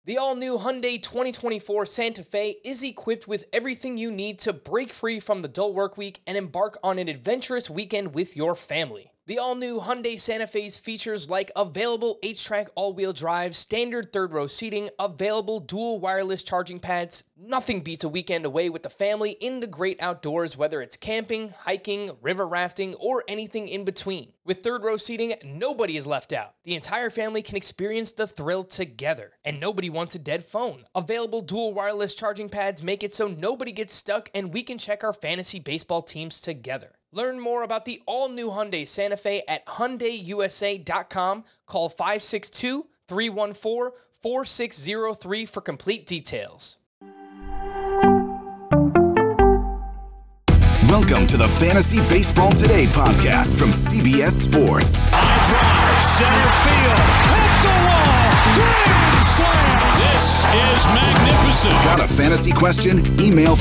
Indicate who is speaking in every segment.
Speaker 1: The all-new Hyundai 2024 Santa Fe is equipped with everything you need to break free from the dull work week and embark on an adventurous weekend with your family. The all-new Hyundai Santa Fe's features like available H-Track all-wheel drive, standard third-row seating, available dual wireless charging pads. Nothing beats a weekend away with the family in the great outdoors, whether it's camping, hiking, river rafting, or anything in between. With third-row seating, nobody is left out. The entire family can experience the thrill together, and nobody wants a dead phone. Available dual wireless charging pads make it so nobody gets stuck, and we can check our fantasy baseball teams together. Learn more about the all-new Hyundai Santa Fe at HyundaiUSA.com. Call 562-314-4603 for complete details.
Speaker 2: Welcome to the Fantasy Baseball Today podcast from CBS Sports.
Speaker 3: High drive, center field, hit the wall, grand slam. This is magnificent.
Speaker 2: Got a fantasy question? Email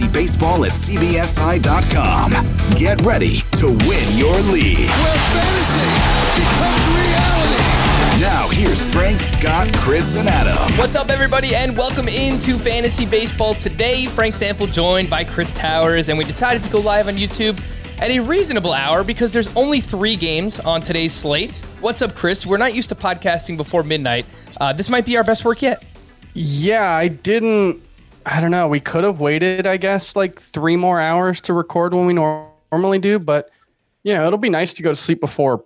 Speaker 2: fantasybaseball@cbsi.com. Get ready to win your league.
Speaker 4: Where fantasy becomes reality.
Speaker 2: Now here's Frank, Scott, Chris, and Adam.
Speaker 1: What's up, everybody, and welcome into Fantasy Baseball Today. Frank Stanfield joined by Chris Towers, and we decided to go live on YouTube at a reasonable hour because there's only 3 games on today's slate. What's up, Chris? We're not used to podcasting before midnight. This might be our best work yet.
Speaker 5: Yeah, I don't know. We could have waited, I guess, like 3 more hours to record when we normally do, but, you know, it'll be nice to go to sleep before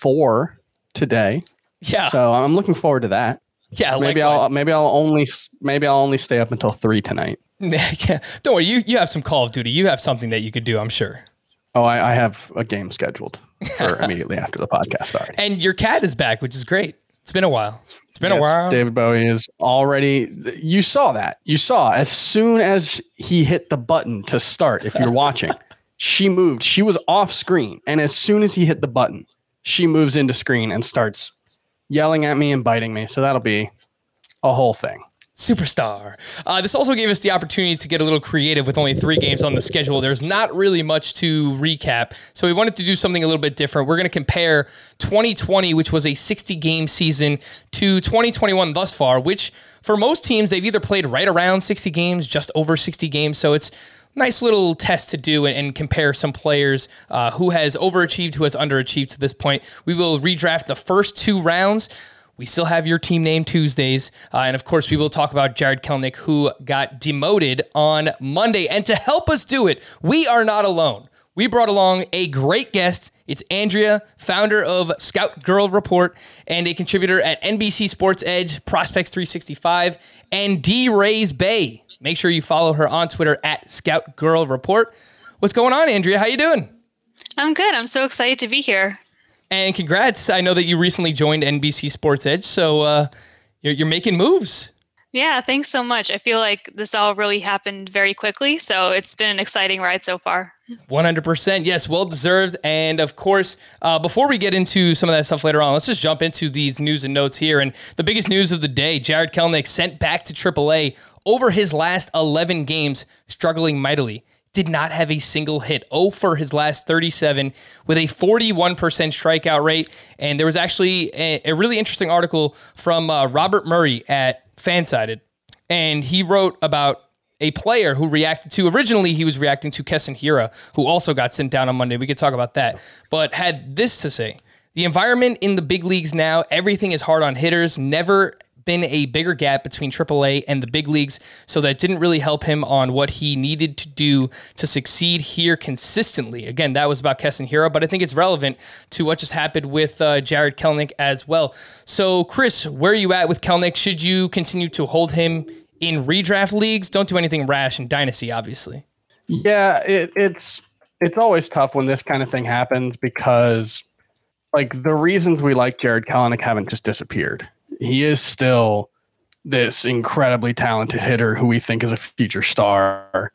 Speaker 5: 4 today.
Speaker 1: Yeah.
Speaker 5: So I'm looking forward to that.
Speaker 1: Yeah,
Speaker 5: maybe I'll only stay up until 3 tonight.
Speaker 1: Yeah. Don't worry, you have some Call of Duty. You have something that you could do, I'm sure.
Speaker 5: Oh, I have a game scheduled for immediately after the podcast started.
Speaker 1: And your cat is back, which is great. It's been a while. A while.
Speaker 5: David Bowie is already. You saw that. You saw as soon as he hit the button to start. If you're watching, she moved. She was off screen, and as soon as he hit the button, she moves into screen and starts yelling at me and biting me. So that'll be a whole thing.
Speaker 1: Superstar. This also gave us the opportunity to get a little creative with only 3 games on the schedule. There's not really much to recap, so we wanted to do something a little bit different. We're going to compare 2020, which was a 60-game season, to 2021 thus far, which for most teams, they've either played right around 60 games, just over 60 games, so it's a nice little test to do and compare some players who has overachieved, who has underachieved to this point. We will redraft the first 2 rounds. We still have your team name Tuesdays. And of course, we will talk about Jarred Kelenic, who got demoted on Monday. And to help us do it, we are not alone. We brought along a great guest. It's Andrea, founder of Scout Girl Report and a contributor at NBC Sports Edge, Prospects 365, and D-Rays Bay. Make sure you follow her on Twitter at Scout Girl Report. What's going on, Andrea? How you doing?
Speaker 6: I'm good. I'm so excited to be here.
Speaker 1: And congrats. I know that you recently joined NBC Sports Edge, so you're making moves.
Speaker 6: Yeah, thanks so much. I feel like this all really happened very quickly, so it's been an exciting ride so far.
Speaker 1: 100%. Yes, well-deserved. And of course, before we get into some of that stuff later on, let's just jump into these news and notes here. And the biggest news of the day, Jarred Kelenic sent back to AAA over his last 11 games, struggling mightily. Did not have a single hit. 0 for his last 37 with a 41% strikeout rate. And there was actually a really interesting article from Robert Murray at Fansided. And he wrote about a player who reacted to, originally he was reacting to Keston Hiura, who also got sent down on Monday. We could talk about that. But had this to say: the environment in the big leagues now, everything is hard on hitters. Never been a bigger gap between AAA and the big leagues, so that didn't really help him on what he needed to do to succeed here consistently. Again, that was about Keston Hiura, but I think it's relevant to what just happened with Jarred Kelenic as well. So, Chris, where are you at with Kelenic? Should you continue to hold him in redraft leagues? Don't do anything rash in Dynasty, obviously.
Speaker 5: Yeah, it's always tough when this kind of thing happens because, like, the reasons we like Jarred Kelenic haven't just disappeared. He is still this incredibly talented hitter who we think is a future star.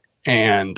Speaker 5: And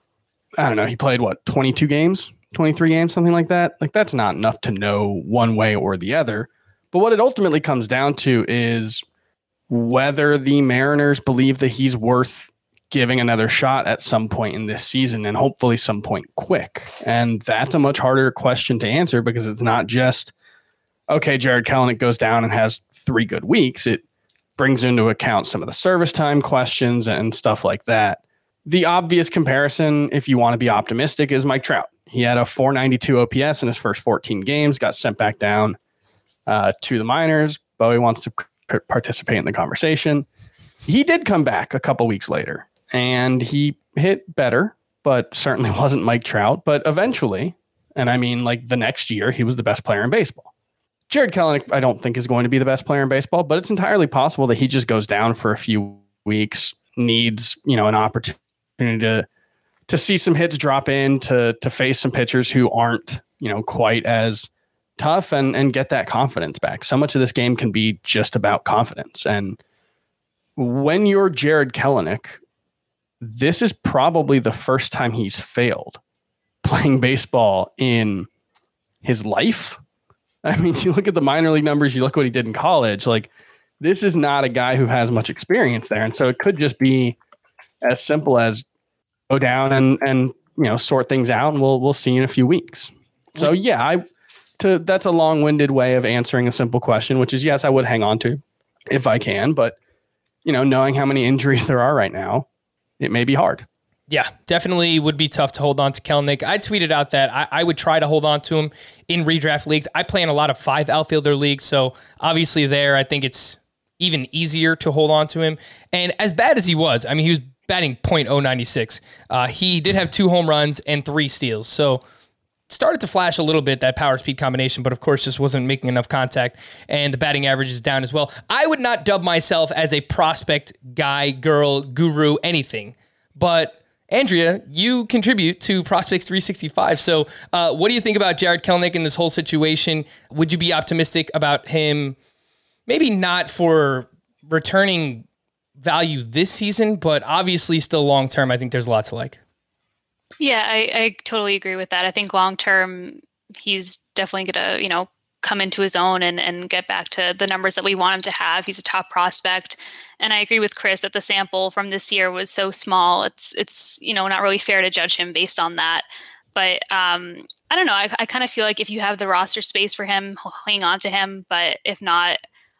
Speaker 5: I don't know, he played 22 games, 23 games, something like that. Like, that's not enough to know one way or the other. But what it ultimately comes down to is whether the Mariners believe that he's worth giving another shot at some point in this season, and hopefully some point quick. And that's a much harder question to answer because it's not just, okay, Jarred Kelenic goes down and has 3 good weeks. It brings into account some of the service time questions and stuff like that. The obvious comparison, if you want to be optimistic, is Mike Trout. He had a 492 OPS in his first 14 games, got sent back down to the minors. Bowie wants to participate in the conversation. He did come back a couple weeks later, and he hit better, but certainly wasn't Mike Trout. But eventually, and I mean like the next year, he was the best player in baseball. Jarred Kelenic, I don't think, is going to be the best player in baseball, but it's entirely possible that he just goes down for a few weeks, needs, an opportunity to see some hits drop in, to face some pitchers who aren't, quite as tough and get that confidence back. So much of this game can be just about confidence. And when you're Jarred Kelenic, this is probably the first time he's failed playing baseball in his life. I mean, you look at the minor league numbers, you look what he did in college, like this is not a guy who has much experience there. And so it could just be as simple as go down and sort things out, and we'll see in a few weeks. So yeah, that's a long-winded way of answering a simple question, which is yes, I would hang on to if I can, but knowing how many injuries there are right now, it may be hard.
Speaker 1: Yeah, definitely would be tough to hold on to Kelenic. I tweeted out that I would try to hold on to him in redraft leagues. I play in a lot of 5 outfielder leagues, so obviously there I think it's even easier to hold on to him. And as bad as he was, I mean, he was batting .096. He did have 2 home runs and 3 steals, so started to flash a little bit, that power speed combination, but of course just wasn't making enough contact, and the batting average is down as well. I would not dub myself as a prospect guy, girl, guru, anything, but Andrea, you contribute to Prospects 365. So what do you think about Jarred Kelenic in this whole situation? Would you be optimistic about him, maybe not for returning value this season, but obviously still long-term? I think there's lots to like.
Speaker 6: Yeah, I totally agree with that. I think long-term, he's definitely going to, come into his own and get back to the numbers that we want him to have. He's a top prospect. And I agree with Chris that the sample from this year was so small. It's not really fair to judge him based on that. But I don't know. I kind of feel like if you have the roster space for him, hang on to him. But if not,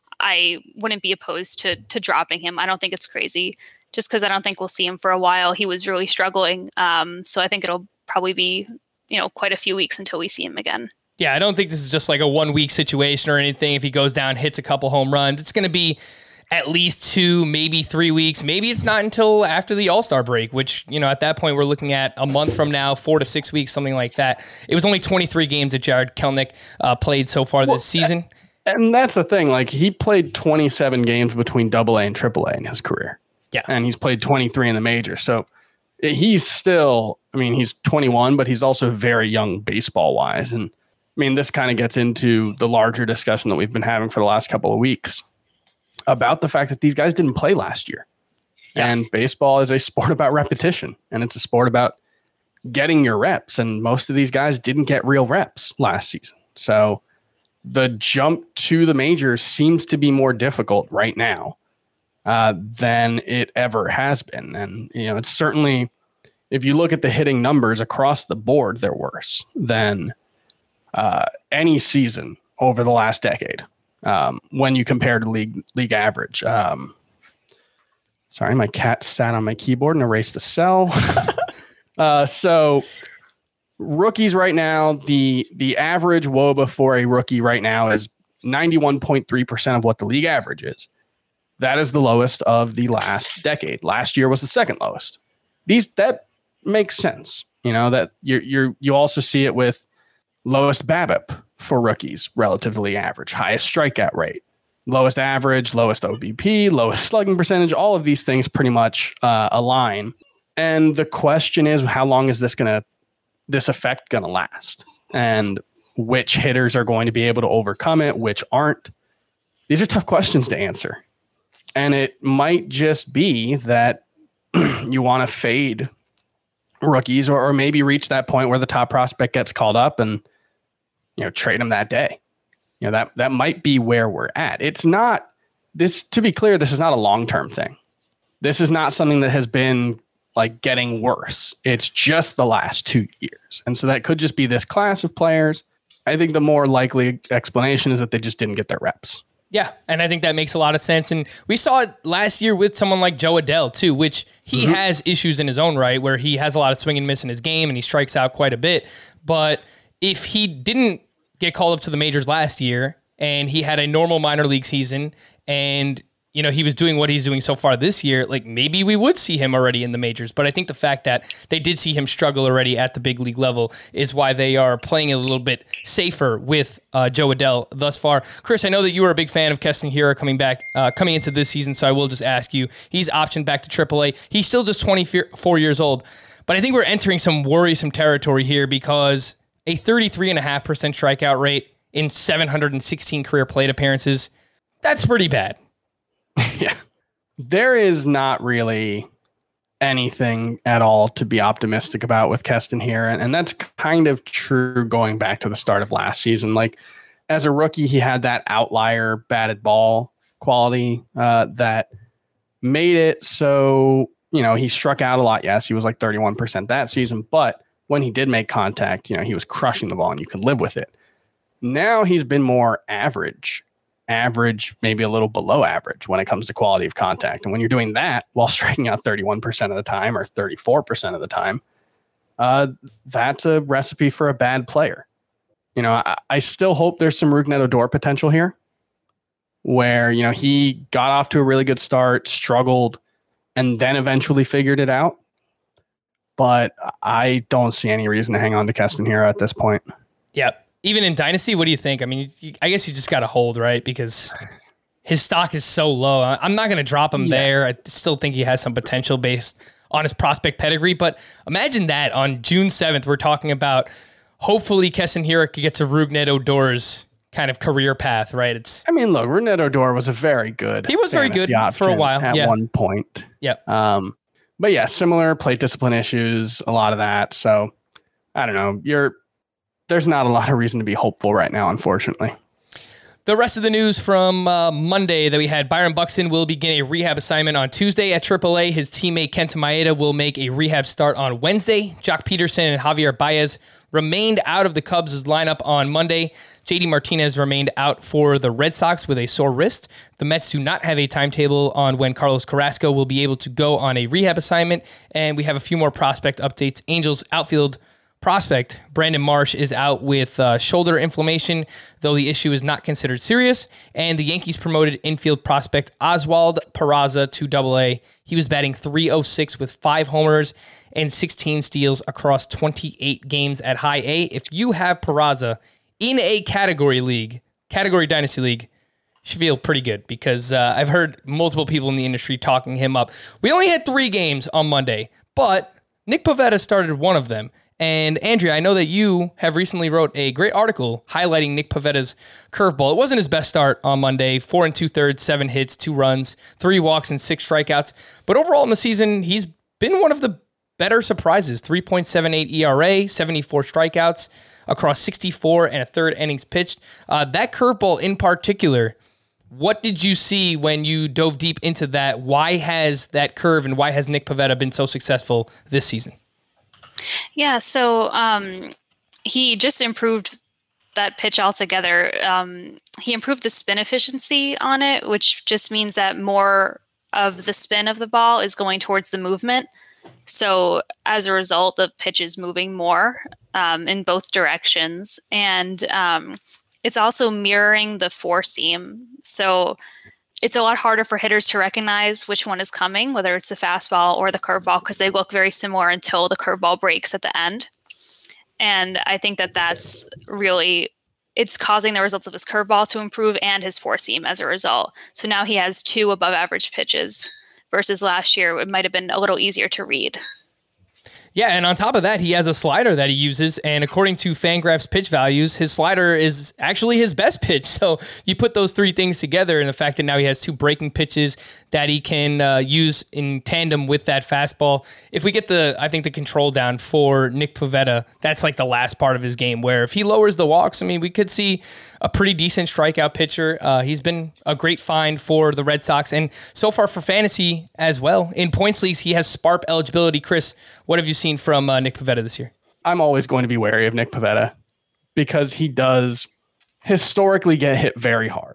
Speaker 6: I wouldn't be opposed to dropping him. I don't think it's crazy just because I don't think we'll see him for a while. He was really struggling. So I think it'll probably be, quite a few weeks until we see him again.
Speaker 1: Yeah, I don't think this is just like a 1 week situation or anything. If he goes down, hits a couple home runs, it's going to be at least 2, maybe 3 weeks. Maybe it's not until after the All-Star break, which, at that point we're looking at a month from now, 4 to 6 weeks, something like that. It was only 23 games that Jarred Kelenic played so far this season.
Speaker 5: And that's the thing. Like, he played 27 games between AA and AAA in his career.
Speaker 1: Yeah.
Speaker 5: And he's played 23 in the major. So he's still, he's 21, but he's also very young baseball-wise. And this kind of gets into the larger discussion that we've been having for the last couple of weeks about the fact that these guys didn't play last year. Yeah. And baseball is a sport about repetition, and it's a sport about getting your reps. And most of these guys didn't get real reps last season. So the jump to the majors seems to be more difficult right now than it ever has been. And, it's certainly, if you look at the hitting numbers across the board, they're worse than any season over the last decade when you compare to league average. Sorry, my cat sat on my keyboard and erased a cell. So rookies right now, the average WOBA for a rookie right now is 91.3% of what the league average is. That is the lowest of the last decade. Last year was the second lowest. That makes sense. That you also see it with lowest BABIP for rookies relative to league average, highest strikeout rate, lowest average, lowest OBP, lowest slugging percentage. All of these things pretty much align. And the question is, how long is this effect going to last? And which hitters are going to be able to overcome it, which aren't? These are tough questions to answer. And it might just be that you want to fade rookies or maybe reach that point where the top prospect gets called up and, trade them that day. That might be where we're at. It's not this, to be clear, this is not a long-term thing. This is not something that has been like getting worse. It's just the last 2 years. And so that could just be this class of players. I think the more likely explanation is that they just didn't get their reps.
Speaker 1: Yeah, and I think that makes a lot of sense. And we saw it last year with someone like Joe Adell, too, which he has issues in his own right, where he has a lot of swing and miss in his game, and he strikes out quite a bit. But if he didn't get called up to the majors last year, and he had a normal minor league season, and he was doing what he's doing so far this year, like maybe we would see him already in the majors. But I think the fact that they did see him struggle already at the big league level is why they are playing a little bit safer with Joe Adell thus far. Chris, I know that you were a big fan of Keston Hiura coming into this season, so I will just ask you, he's optioned back to AAA. He's still just 24 years old, but I think we're entering some worrisome territory here because a 33.5% strikeout rate in 716 career plate appearances, that's pretty bad.
Speaker 5: Yeah, there is not really anything at all to be optimistic about with Keston here. And that's kind of true going back to the start of last season. Like as a rookie, he had that outlier batted ball quality that made it so, he struck out a lot. Yes, he was like 31% that season. But when he did make contact, he was crushing the ball and you could live with it. Now he's been more average, maybe a little below average when it comes to quality of contact. And when you're doing that while striking out 31% of the time or 34% of the time, that's a recipe for a bad player. I still hope there's some Rougned Odor potential here where, he got off to a really good start, struggled, and then eventually figured it out. But I don't see any reason to hang on to Keston Hiura at this point.
Speaker 1: Yep. Even in Dynasty, what do you think? I mean, I guess you just got to hold, right? Because his stock is so low. I'm not going to drop him there. I still think he has some potential based on his prospect pedigree. But imagine that on June 7th, we're talking about hopefully Keston Hiura gets a Rougned Odor's kind of career path, right?
Speaker 5: Look, Rougned Odor was a very good.
Speaker 1: He was very good for a while.
Speaker 5: At one point.
Speaker 1: Yep.
Speaker 5: But yeah, similar plate discipline issues, a lot of that. So I don't know. There's not a lot of reason to be hopeful right now, unfortunately.
Speaker 1: The rest of the news from Monday that we had, Byron Buxton will begin a rehab assignment on Tuesday at AAA. His teammate Kenta Maeda will make a rehab start on Wednesday. Jock Peterson and Javier Baez remained out of the Cubs' lineup on Monday. JD Martinez remained out for the Red Sox with a sore wrist. The Mets do not have a timetable on when Carlos Carrasco will be able to go on a rehab assignment. And we have a few more prospect updates. Angels outfield prospect Brandon Marsh is out with shoulder inflammation, though the issue is not considered serious. And the Yankees promoted infield prospect Oswald Peraza to AA. He was batting .306 with 5 homers and 16 steals across 28 games at High A. If you have Peraza in a category dynasty league, you should feel pretty good because I've heard multiple people in the industry talking him up. We only had 3 games on Monday, but Nick Pivetta started one of them. And Andrea, I know that you have recently wrote a great article highlighting Nick Pivetta's curveball. It wasn't his best start on Monday. 4 2/3, 7 hits, 2 runs, 3 walks, and 6 strikeouts. But overall in the season, he's been one of the better surprises. 3.78 ERA, 74 strikeouts across 64 and a third innings pitched. That curveball in particular, what did you see when you dove deep into that? Why has that curve and why has Nick Pivetta been so successful this season?
Speaker 6: Yeah, so he just improved that pitch altogether. He improved the spin efficiency on it, which just means that more of the spin of the ball is going towards the movement. So as a result, the pitch is moving more in both directions. And it's also mirroring the 4-seam. So it's a lot harder for hitters to recognize which one is coming, whether it's the fastball or the curveball, because they look very similar until the curveball breaks at the end. And I think that that's really, it's causing the results of his curveball to improve and his 4-seam as a result. So now he has 2 above average pitches versus last year. It might have been a little easier to read.
Speaker 1: Yeah, and on top of that, he has a slider that he uses, and according to Fangraphs pitch values, his slider is actually his best pitch. So you put those 3 things together, and the fact that now he has 2 breaking pitches that he can use in tandem with that fastball. If we get the control down for Nick Pivetta, that's like the last part of his game, where if he lowers the walks, I mean, we could see a pretty decent strikeout pitcher. He's been a great find for the Red Sox, and so far for fantasy as well. In points leagues, he has SPARP eligibility. Chris, what have you seen from Nick Pivetta this year?
Speaker 5: I'm always going to be wary of Nick Pivetta because he does historically get hit very hard.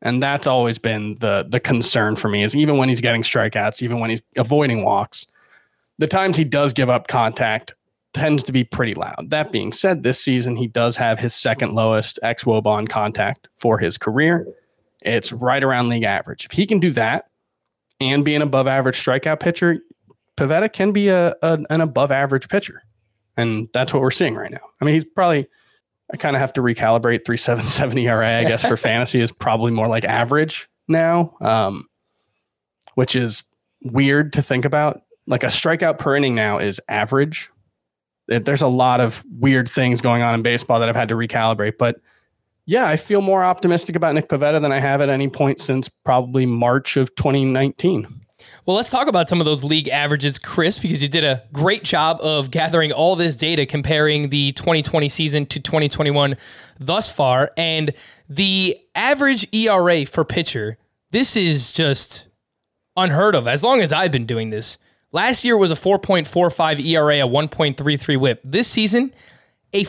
Speaker 5: And that's always been the concern for me, is even when he's getting strikeouts, even when he's avoiding walks, the times he does give up contact tends to be pretty loud. That being said, this season he does have his second lowest xWOBA on contact for his career. It's right around league average. If he can do that and be an above average strikeout pitcher, Pivetta can be an above average pitcher. And that's what we're seeing right now. I mean, he's probably, I kind of have to recalibrate 3.77 ERA, I guess, for fantasy is probably more like average now, which is weird to think about. Like a strikeout per inning now is average. There's a lot of weird things going on in baseball that I've had to recalibrate. But yeah, I feel more optimistic about Nick Pivetta than I have at any point since probably March of 2019.
Speaker 1: Well, let's talk about some of those league averages, Chris, because you did a great job of gathering all this data, comparing the 2020 season to 2021 thus far. And the average ERA for pitcher, this is just unheard of as long as I've been doing this. Last year was a 4.45 ERA, a 1.33 whip. This season, a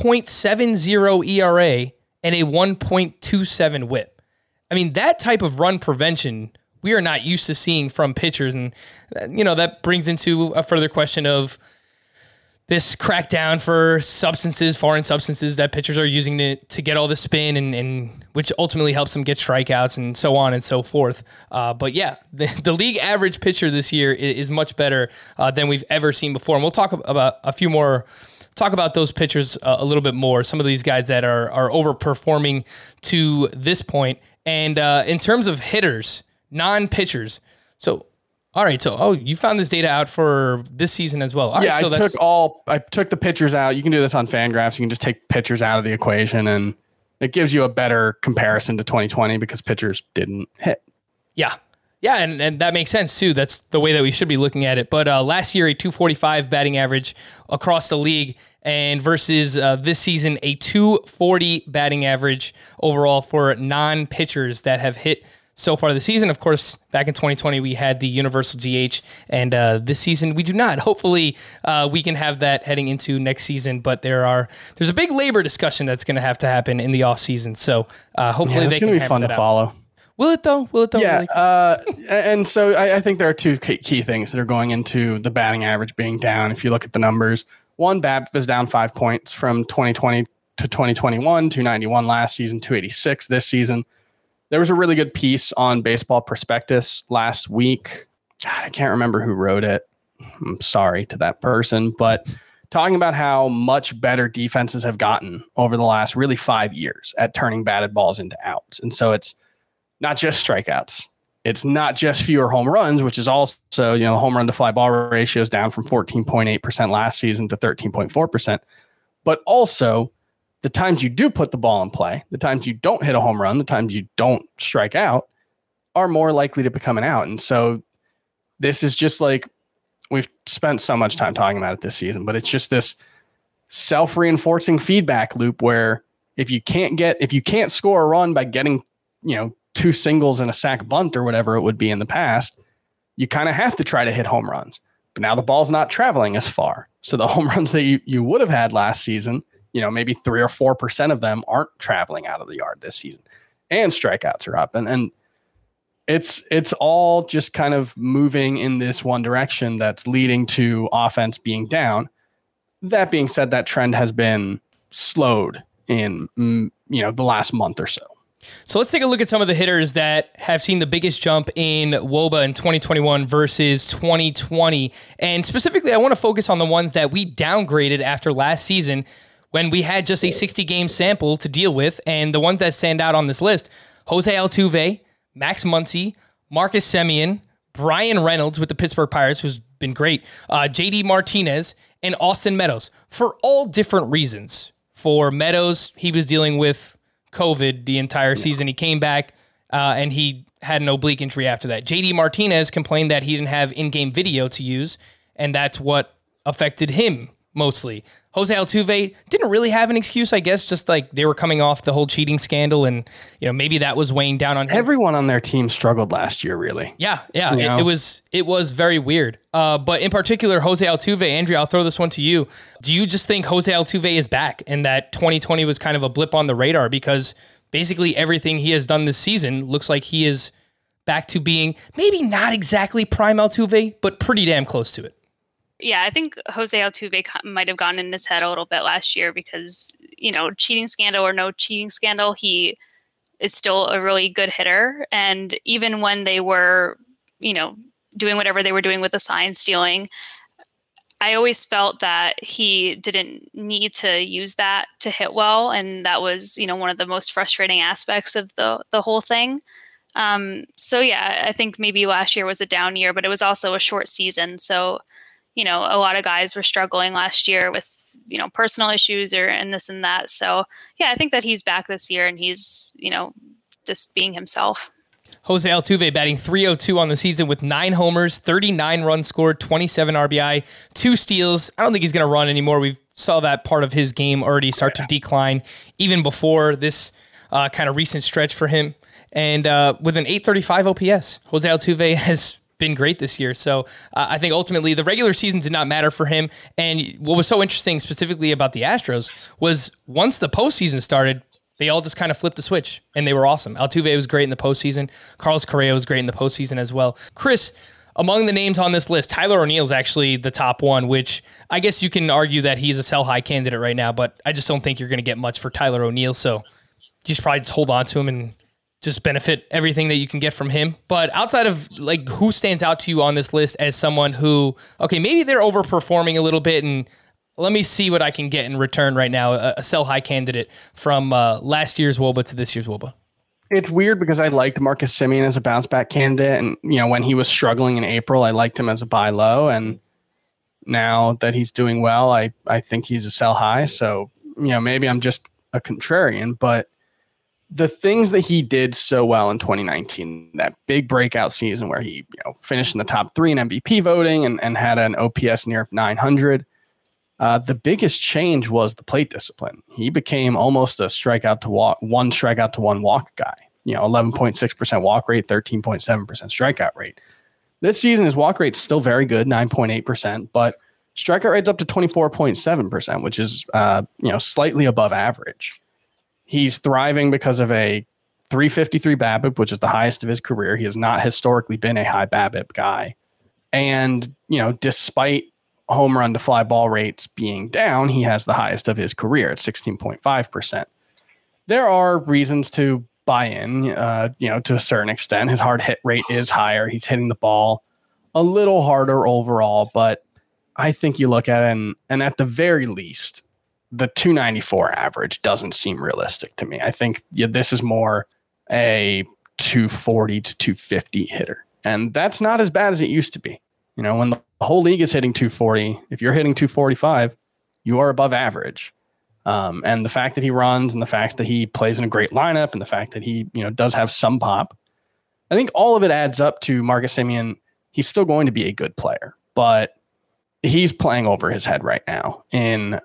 Speaker 1: 4.70 ERA and a 1.27 whip. I mean, that type of run prevention we are not used to seeing from pitchers. And, that brings into a further question of this crackdown for substances, foreign substances that pitchers are using to get all the spin and which ultimately helps them get strikeouts and so on and so forth. But yeah, the league average pitcher this year is much better than we've ever seen before. And we'll talk about those pitchers a little bit more. Some of these guys that are overperforming to this point. And in terms of hitters, non-pitchers. So, all right. So, you found this data out for this season as well. All
Speaker 5: yeah,
Speaker 1: right, so
Speaker 5: I took the pitchers out. You can do this on FanGraphs. You can just take pitchers out of the equation, and it gives you a better comparison to 2020 because pitchers didn't hit.
Speaker 1: Yeah. Yeah, and that makes sense too. That's the way that we should be looking at it. But last year, a 245 batting average across the league, and versus this season, a 240 batting average overall for non-pitchers that have hit so far this season. Of course, back in 2020, we had the universal DH, and this season we do not. Hopefully, we can have that heading into next season, but there's a big labor discussion that's going to happen in the offseason. So hopefully they can
Speaker 5: be fun to follow.
Speaker 1: Will it though?
Speaker 5: Yeah. And so I think there are two key things that are going into the batting average being down. If you look at the numbers, one, BABIP is down 5 points from 2020 to 2021, 291 last season, 286 this season. There was a really good piece on Baseball Prospectus last week. God, I can't remember who wrote it. I'm sorry to that person, but talking about how much better defenses have gotten over the last really 5 years at turning batted balls into outs. And so it's not just strikeouts. It's not just fewer home runs, which is also, home run to fly ball ratio is down from 14.8% last season to 13.4%, but also the times you do put the ball in play, the times you don't hit a home run, the times you don't strike out are more likely to become an out. And so this is just like, we've spent so much time talking about it this season, but it's just this self-reinforcing feedback loop where if you can't score a run by getting, 2 singles and a sac bunt or whatever it would be in the past, you kind of have to try to hit home runs. But now the ball's not traveling as far. So the home runs that you would have had last season, maybe 3 or 4% of them aren't traveling out of the yard this season, and strikeouts are up. And it's all just kind of moving in this one direction that's leading to offense being down. That being said, that trend has been slowed in, the last month or so.
Speaker 1: So let's take a look at some of the hitters that have seen the biggest jump in WOBA in 2021 versus 2020. And specifically, I want to focus on the ones that we downgraded after last season when we had just a 60-game sample to deal with. And the ones that stand out on this list, Jose Altuve, Max Muncy, Marcus Semien, Brian Reynolds with the Pittsburgh Pirates, who's been great, JD Martinez, and Austin Meadows, for all different reasons. For Meadows, he was dealing with COVID the entire season. He came back and he had an oblique injury after that. JD Martinez complained that he didn't have in-game video to use, and that's what affected him mostly. Jose Altuve didn't really have an excuse, I guess, just like they were coming off the whole cheating scandal, and maybe that was weighing down on him.
Speaker 5: Everyone on their team struggled last year, really.
Speaker 1: Yeah. It was very weird. But in particular, Jose Altuve, Andrea, I'll throw this one to you. Do you just think Jose Altuve is back and that 2020 was kind of a blip on the radar? Because basically everything he has done this season looks like he is back to being maybe not exactly prime Altuve, but pretty damn close to it.
Speaker 6: Yeah, I think Jose Altuve might have gone in his head a little bit last year because, cheating scandal or no cheating scandal, he is still a really good hitter. And even when they were, doing whatever they were doing with the sign stealing, I always felt that he didn't need to use that to hit well. And that was, one of the most frustrating aspects of the whole thing. So yeah, I think maybe last year was a down year, but it was also a short season. So, a lot of guys were struggling last year with, personal issues and this and that. So yeah, I think that he's back this year and he's, just being himself.
Speaker 1: Jose Altuve batting .302 on the season with 9 homers, 39 runs scored, 27 RBI, 2 steals. I don't think he's going to run anymore. We saw that part of his game already start to decline even before this kind of recent stretch for him. And with an .835 OPS, Jose Altuve has been great this year. So I think ultimately the regular season did not matter for him. And what was so interesting specifically about the Astros was once the postseason started, they all just kind of flipped the switch, and they were awesome. Altuve was great in the postseason. Carlos Correa was great in the postseason as well. Chris, among the names on this list, Tyler O'Neill is actually the top one, which I guess you can argue that he's a sell-high candidate right now, but I just don't think you're going to get much for Tyler O'Neill, so you should probably just hold on to him and just benefit everything that you can get from him. But outside of, who stands out to you on this list as someone who, okay, maybe they're overperforming a little bit and let me see what I can get in return right now, a sell-high candidate from last year's WOBA to this year's WOBA?
Speaker 5: It's weird because I liked Marcus Semien as a bounce-back candidate. And, when he was struggling in April, I liked him as a buy low. And now that he's doing well, I think he's a sell-high. So, maybe I'm just a contrarian. But the things that he did so well in 2019, that big breakout season where he finished in the top 3 in MVP voting and had an OPS near 900, the biggest change was the plate discipline. He became almost a one strikeout to one walk guy. 11.6% walk rate, 13.7% strikeout rate. This season, his walk rate's still very good, 9.8%, but strikeout rate's up to 24.7%, which is slightly above average. He's thriving because of a 353 BABIP, which is the highest of his career. He has not historically been a high BABIP guy, and despite home run to fly ball rates being down, he has the highest of his career at 16.5%. There are reasons to buy in, to a certain extent. His hard hit rate is higher. He's hitting the ball a little harder overall, but I think you look at it and at the very least, the 294 average doesn't seem realistic to me. I think this is more a 240 to 250 hitter, and that's not as bad as it used to be. When the whole league is hitting 240, if you're hitting 245, you are above average. And the fact that he runs and the fact that he plays in a great lineup and the fact that he, does have some pop, I think all of it adds up to Marcus Semien. He's still going to be a good player, but he's playing over his head right now in,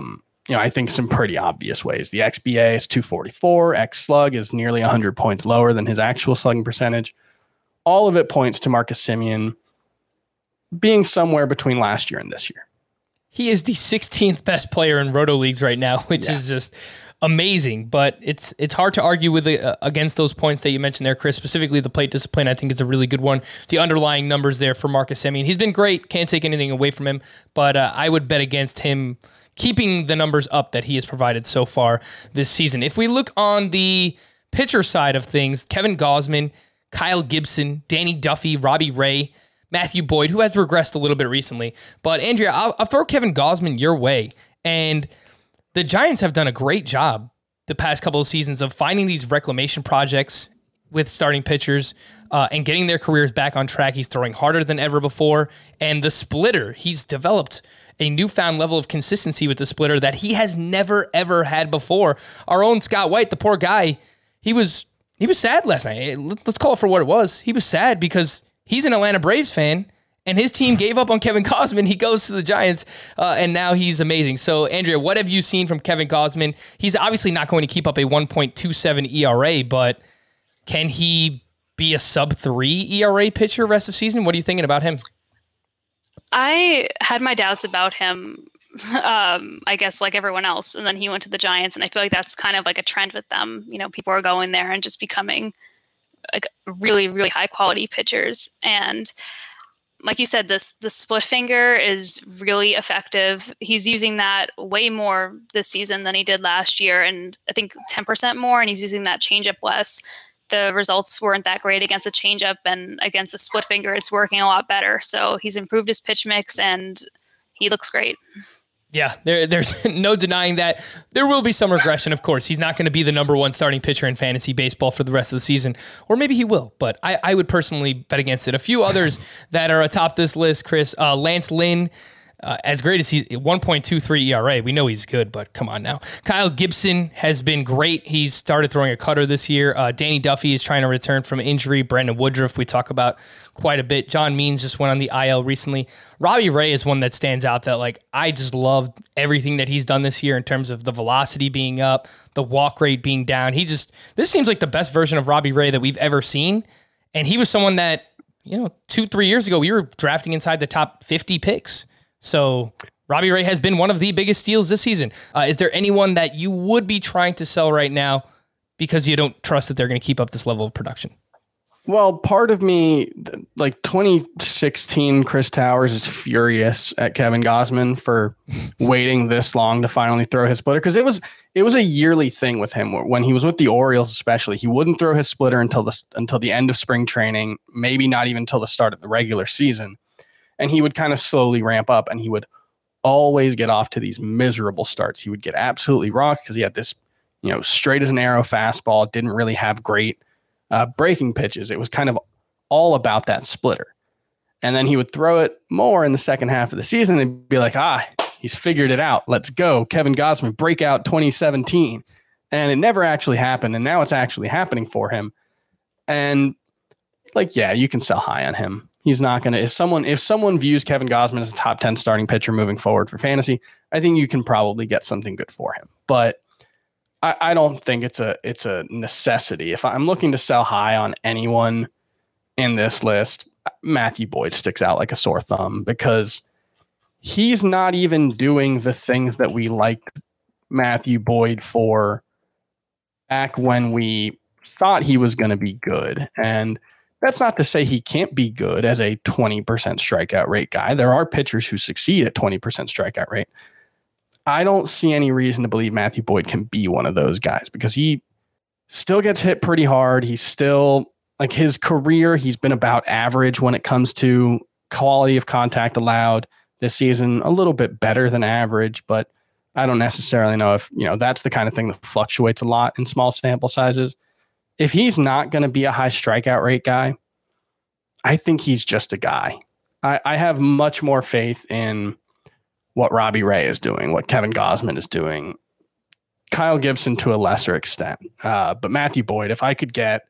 Speaker 5: I think some pretty obvious ways. The XBA is 244. X slug is nearly 100 points lower than his actual slugging percentage. All of it points to Marcus Semien being somewhere between last year and this year.
Speaker 1: He is the 16th best player in Roto Leagues right now, which is just amazing. But it's hard to argue with against those points that you mentioned there, Chris. Specifically, the plate discipline, I think, is a really good one. The underlying numbers there for Marcus Semien. He's been great. Can't take anything away from him. But I would bet against him keeping the numbers up that he has provided so far this season. If we look on the pitcher side of things, Kevin Gausman, Kyle Gibson, Danny Duffy, Robbie Ray, Matthew Boyd, who has regressed a little bit recently. But Andrea, I'll throw Kevin Gausman your way. And the Giants have done a great job the past couple of seasons of finding these reclamation projects with starting pitchers and getting their careers back on track. He's throwing harder than ever before. And the splitter, he's developed a newfound level of consistency with the splitter that he has never, ever had before. Our own Scott White, the poor guy, he was sad last night. Let's call it for what it was. He was sad because he's an Atlanta Braves fan, and his team gave up on Kevin Gausman. He goes to the Giants, and now he's amazing. So, Andrea, what have you seen from Kevin Gausman? He's obviously not going to keep up a 1.27 ERA, but can he be a sub-3 ERA pitcher rest of season? What are you thinking about him?
Speaker 6: I had my doubts about him I guess like everyone else. And then he went to the Giants, and I feel like that's kind of like a trend with them. You know, people are going there and just becoming like really, really high quality pitchers. And like you said, the split finger is really effective. He's using that way more this season than he did last year, and I think 10% more, and he's using that changeup less. The results weren't that great against the changeup, and against the split finger, it's working a lot better. So he's improved his pitch mix, and he looks great.
Speaker 1: Yeah, there's no denying that. There will be some regression, of course. He's not going to be the number one starting pitcher in fantasy baseball for the rest of the season, or maybe he will, but I would personally bet against it. A few others that are atop this list, Chris, Lance Lynn, as great as 1.23 ERA. We know he's good, but come on now. Kyle Gibson has been great. He's started throwing a cutter this year. Danny Duffy is trying to return from injury. Brandon Woodruff, we talk about quite a bit. John Means just went on the IL recently. Robbie Ray is one that stands out that like I just love everything that he's done this year in terms of the velocity being up, the walk rate being down. This seems like the best version of Robbie Ray that we've ever seen. And he was someone that, 2-3 years ago, we were drafting inside the top 50 picks. So Robbie Ray has been one of the biggest steals this season. Is there anyone that you would be trying to sell right now because you don't trust that they're going to keep up this level of production?
Speaker 5: Well, part of me, like 2016, Chris Towers is furious at Kevin Gausman for waiting this long to finally throw his splitter, because it was a yearly thing with him. When he was with the Orioles, especially, he wouldn't throw his splitter until the end of spring training, maybe not even until the start of the regular season. And he would kind of slowly ramp up, and he would always get off to these miserable starts. He would get absolutely rocked because he had this, straight as an arrow fastball, didn't really have great breaking pitches. It was kind of all about that splitter. And then he would throw it more in the second half of the season and be like, he's figured it out. Let's go. Kevin Gausman, breakout 2017. And it never actually happened. And now it's actually happening for him. And you can sell high on him. He's not going to, if someone views Kevin Gausman as a top 10 starting pitcher moving forward for fantasy, I think you can probably get something good for him. But I don't think it's a necessity. If I'm looking to sell high on anyone in this list, Matthew Boyd sticks out like a sore thumb, because he's not even doing the things that we liked Matthew Boyd for back when we thought he was going to be good. And that's not to say he can't be good as a 20% strikeout rate guy. There are pitchers who succeed at 20% strikeout rate. I don't see any reason to believe Matthew Boyd can be one of those guys, because he still gets hit pretty hard. He's still, like, his career, he's been about average when it comes to quality of contact allowed. This season, a little bit better than average, but I don't necessarily know if, that's the kind of thing that fluctuates a lot in small sample sizes. If he's not going to be a high strikeout rate guy, I think he's just a guy. I have much more faith in what Robbie Ray is doing, what Kevin Gausman is doing, Kyle Gibson to a lesser extent. But Matthew Boyd, if I could get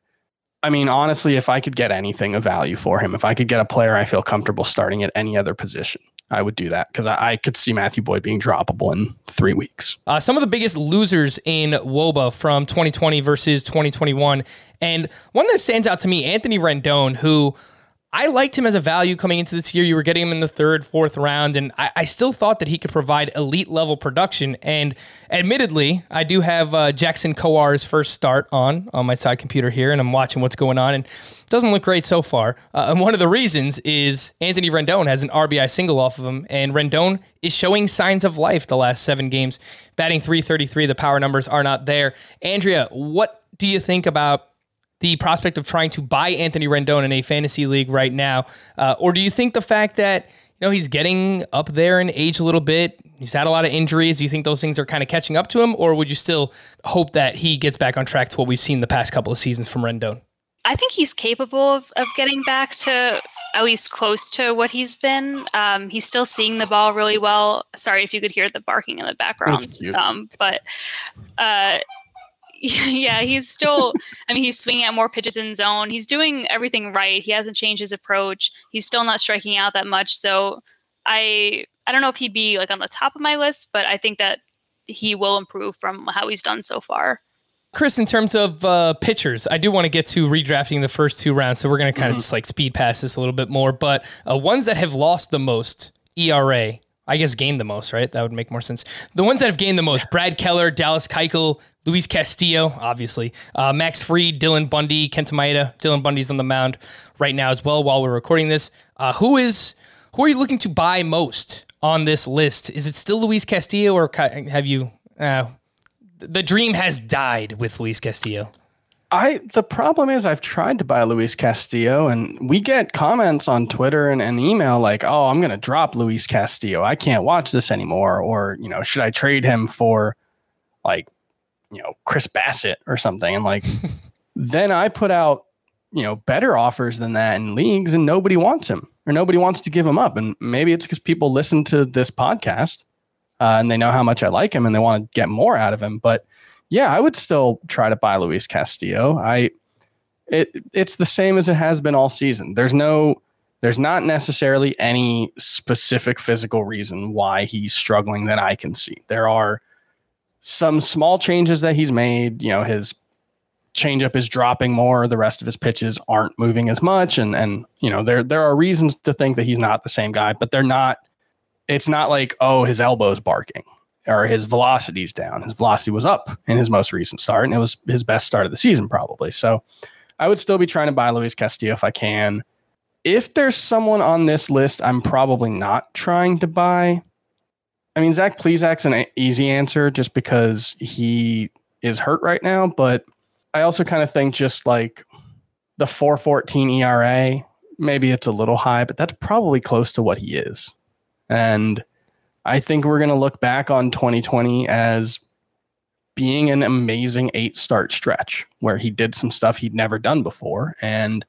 Speaker 5: anything of value for him, if I could get a player I feel comfortable starting at any other position, I would do that, because I could see Matthew Boyd being droppable in 3 weeks.
Speaker 1: Some of the biggest losers in WOBA from 2020 versus 2021. And one that stands out to me, Anthony Rendon, who I liked him as a value coming into this year. You were getting him in the third, fourth round, and I still thought that he could provide elite level production. And admittedly, I do have Jackson Kowar's first start on my side computer here, and I'm watching what's going on, and it doesn't look great so far. And one of the reasons is Anthony Rendon has an RBI single off of him, and Rendon is showing signs of life the last 7 games. Batting .333, the power numbers are not there. Andrea, what do you think about the prospect of trying to buy Anthony Rendon in a fantasy league right now? Or do you think the fact that, he's getting up there in age a little bit, he's had a lot of injuries, do you think those things are kind of catching up to him? Or would you still hope that he gets back on track to what we've seen the past couple of seasons from Rendon?
Speaker 6: I think he's capable of getting back to at least close to what he's been. He's still seeing the ball really well. Sorry if you could hear the barking in the background. But yeah, he's still, he's swinging at more pitches in zone. He's doing everything right. He hasn't changed his approach. He's still not striking out that much. So I don't know if he'd be like on the top of my list, but I think that he will improve from how he's done so far.
Speaker 1: Chris, in terms of pitchers, I do want to get to redrafting the first 2 rounds. So we're going to kind of just like speed past this a little bit more, but ones that have lost the most ERA I guess gained the most, right? That would make more sense. The ones that have gained the most, Brad Keller, Dallas Keuchel, Luis Castillo, obviously, Max Fried, Dylan Bundy, Kenta Maeda. Dylan Bundy's on the mound right now as well while we're recording this. Who are you looking to buy most on this list? Is it still Luis Castillo, or have you... the dream has died with Luis Castillo?
Speaker 5: The problem is I've tried to buy Luis Castillo, and we get comments on Twitter and email like, oh, I'm going to drop Luis Castillo. I can't watch this anymore. Or, should I trade him for like, Chris Bassett or something? And like, then I put out, better offers than that in leagues, and nobody wants him, or nobody wants to give him up. And maybe it's because people listen to this podcast and they know how much I like him and they want to get more out of him. But yeah, I would still try to buy Luis Castillo. It's the same as it has been all season. There's not necessarily any specific physical reason why he's struggling that I can see. There are some small changes that he's made. His changeup is dropping more. The rest of his pitches aren't moving as much. And there are reasons to think that he's not the same guy, but they're not. It's not like, oh, his elbow's barking, or his velocity's down. His velocity was up in his most recent start, and it was his best start of the season probably. So I would still be trying to buy Luis Castillo if I can. If there's someone on this list I'm probably not trying to buy, I mean, Zach Plesac's an easy answer just because he is hurt right now, but I also kind of think just like the 4.14 ERA, maybe it's a little high, but that's probably close to what he is. And I think we're going to look back on 2020 as being an amazing 8-start stretch where he did some stuff he'd never done before. And,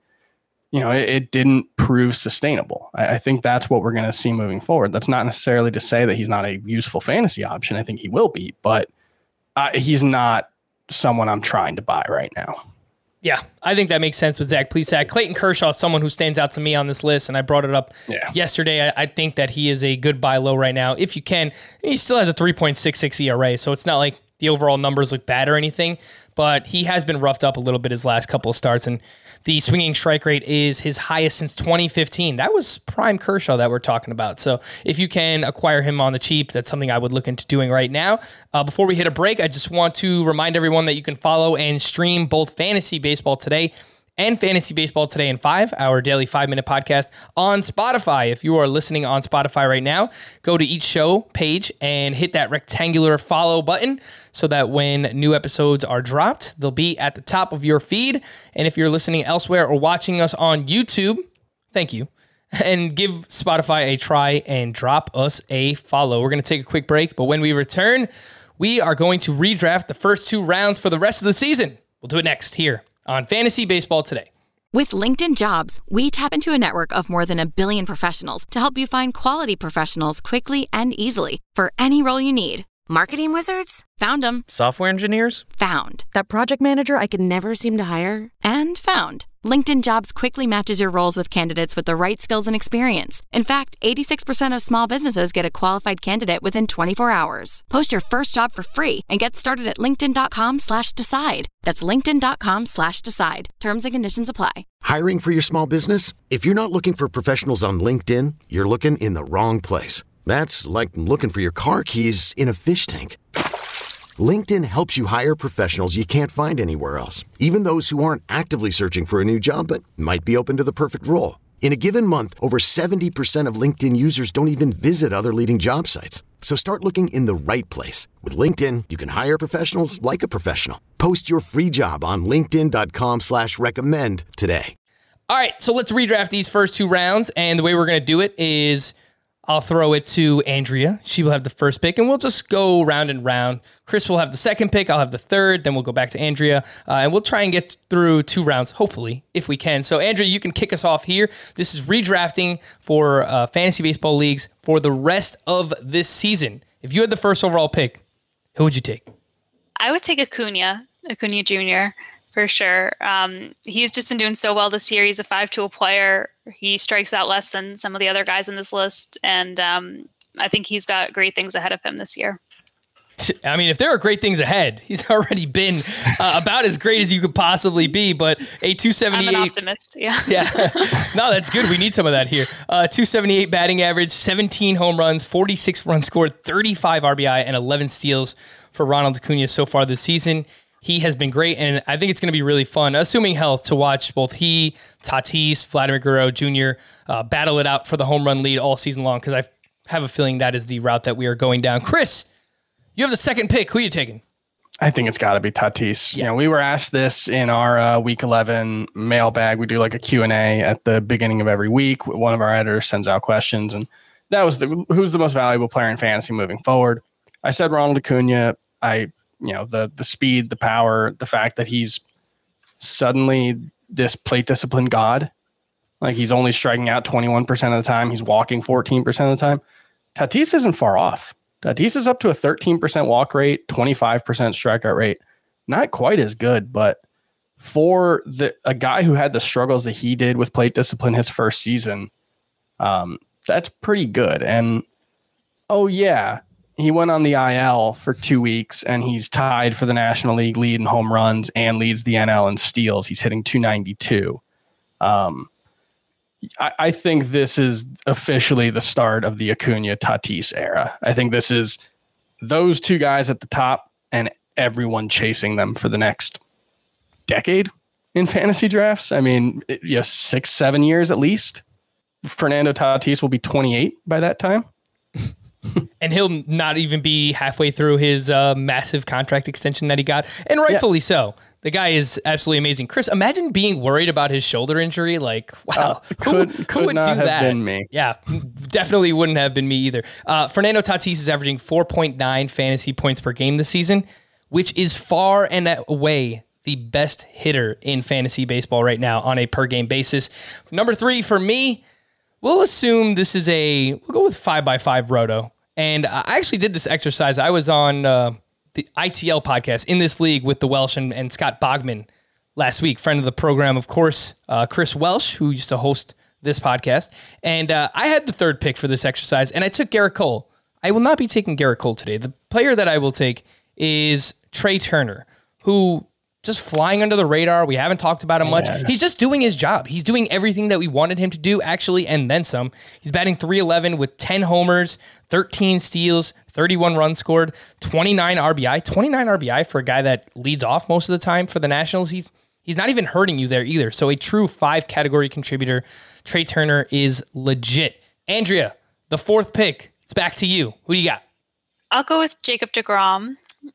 Speaker 5: it didn't prove sustainable. I think that's what we're going to see moving forward. That's not necessarily to say that he's not a useful fantasy option. I think he will be, but he's not someone I'm trying to buy right now.
Speaker 1: Yeah, I think that makes sense with Zach Plesac. Clayton Kershaw is someone who stands out to me on this list, and I brought it up yesterday. I think that he is a good buy low right now. If you can, he still has a 3.66 ERA, so it's not like the overall numbers look bad or anything, but he has been roughed up a little bit his last couple of starts, and the swinging strike rate is his highest since 2015. That was prime Kershaw that we're talking about. So if you can acquire him on the cheap, that's something I would look into doing right now. Before we hit a break, I just want to remind everyone that you can follow and stream both Fantasy Baseball Today and Fantasy Baseball Today in 5, our daily 5-minute podcast on Spotify. If you are listening on Spotify right now, go to each show page and hit that rectangular follow button so that when new episodes are dropped, they'll be at the top of your feed. And if you're listening elsewhere or watching us on YouTube, thank you. And give Spotify a try and drop us a follow. We're going to take a quick break, but when we return, we are going to redraft the first 2 rounds for the rest of the season. We'll do it next here on Fantasy Baseball Today.
Speaker 7: With LinkedIn Jobs, we tap into a network of more than 1 billion professionals to help you find quality professionals quickly and easily for any role you need. Marketing wizards? Found them.
Speaker 8: Software engineers?
Speaker 7: Found. That project manager I could never seem to hire? And found. LinkedIn Jobs quickly matches your roles with candidates with the right skills and experience. In fact, 86% of small businesses get a qualified candidate within 24 hours. Post your first job for free and get started at linkedin.com/decide. That's linkedin.com/decide. Terms and conditions apply.
Speaker 9: Hiring for your small business? If you're not looking for professionals on LinkedIn, you're looking in the wrong place. That's like looking for your car keys in a fish tank. LinkedIn helps you hire professionals you can't find anywhere else, even those who aren't actively searching for a new job but might be open to the perfect role. In a given month, over 70% of LinkedIn users don't even visit other leading job sites. So start looking in the right place. With LinkedIn, you can hire professionals like a professional. Post your free job on linkedin.com/recommend today.
Speaker 1: All right, so let's redraft these first 2 rounds, and the way we're going to do it is I'll throw it to Andrea. She will have the first pick, and we'll just go round and round. Chris will have the second pick. I'll have the third. Then we'll go back to Andrea, and we'll try and get through 2 rounds, hopefully, if we can. So, Andrea, you can kick us off here. This is redrafting for fantasy baseball leagues for the rest of this season. If you had the first overall pick, who would you take?
Speaker 6: I would take Acuna Jr., for sure. He's just been doing so well this year. He's a 5-tool player. He strikes out less than some of the other guys in this list. And I think he's got great things ahead of him this year.
Speaker 1: I mean, if there are great things ahead, he's already been about as great as you could possibly be. But a 278.
Speaker 6: I'm an optimist. Yeah.
Speaker 1: Yeah. No, that's good. We need some of that here. 278 batting average, 17 home runs, 46 runs scored, 35 RBI, and 11 steals for Ronald Acuna so far this season. He has been great, and I think it's going to be really fun, assuming health, to watch both he, Tatis, Vladimir Guerrero Jr. Battle it out for the home run lead all season long, because I have a feeling that is the route that we are going down. Chris, you have the second pick. Who are you taking?
Speaker 5: I think it's got to be Tatis. Yeah. We were asked this in our Week 11 mailbag. We do like a Q&A at the beginning of every week. One of our editors sends out questions, and that was who's the most valuable player in fantasy moving forward. I said Ronald Acuna. The speed, the power, the fact that he's suddenly this plate discipline god. Like, he's only striking out 21% of the time. He's walking 14% of the time. Tatis isn't far off. Tatis is up to a 13% walk rate, 25% strikeout rate. Not quite as good, but for a guy who had the struggles that he did with plate discipline his first season, that's pretty good. And, he went on the IL for 2 weeks, and he's tied for the National League lead in home runs and leads the NL in steals. He's hitting 292. I think this is officially the start of the Acuna-Tatis era. I think this is those two guys at the top and everyone chasing them for the next decade in fantasy drafts. I mean, 6-7 years at least. Fernando Tatis will be 28 by that time.
Speaker 1: And he'll not even be halfway through his massive contract extension that he got. And rightfully so. The guy is absolutely amazing. Chris, imagine being worried about his shoulder injury. Like, wow, who would do that?
Speaker 5: Been me.
Speaker 1: Yeah, definitely wouldn't have been me either. Fernando Tatis is averaging 4.9 fantasy points per game this season, which is far and away the best hitter in fantasy baseball right now on a per game basis. Number 3 for me, we'll assume this is we'll go with 5x5 roto. And I actually did this exercise. I was on the ITL podcast in this league with the Welsh and Scott Bogman last week, friend of the program, of course, Chris Welsh, who used to host this podcast. And I had the third pick for this exercise, and I took Garrett Cole. I will not be taking Garrett Cole today. The player that I will take is Trey Turner, who just flying under the radar. We haven't talked about him much. He's just doing his job. He's doing everything that we wanted him to do, actually, and then some. He's batting .311 with 10 homers, 13 steals, 31 runs scored, 29 RBI. 29 RBI for a guy that leads off most of the time for the Nationals. He's not even hurting you there either. So a true 5-category contributor. Trey Turner is legit. Andrea, the fourth pick. It's back to you. Who do you got?
Speaker 6: I'll go with Jacob deGrom.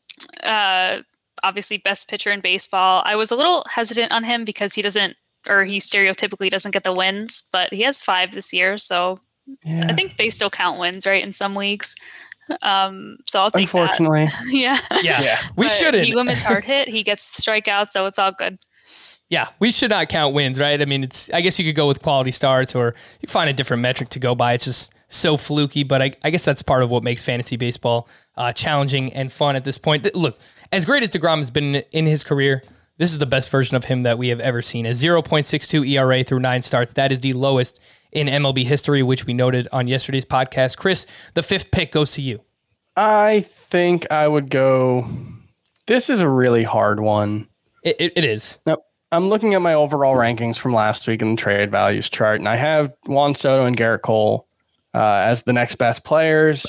Speaker 6: Obviously best pitcher in baseball. I was a little hesitant on him because he stereotypically doesn't get the wins, but he has 5 this year. So I think they still count wins, right? In some leagues. So I'll take
Speaker 5: Unfortunately.
Speaker 6: that. Yeah.
Speaker 1: We shouldn't.
Speaker 6: He limits hard hit. He gets strikeouts, so it's all good.
Speaker 1: Yeah, we should not count wins, right? I mean, I guess you could go with quality starts, or you find a different metric to go by. It's just so fluky, but I guess that's part of what makes fantasy baseball challenging and fun at this point. Look, as great as deGrom has been in his career, this is the best version of him that we have ever seen. A 0.62 ERA through 9 starts. That is the lowest in MLB history, which we noted on yesterday's podcast. Chris, the fifth pick goes to you.
Speaker 5: I think I would go. This is a really hard one.
Speaker 1: It is.
Speaker 5: Now, I'm looking at my overall rankings from last week in the trade values chart, and I have Juan Soto and Garrett Cole as the next best players.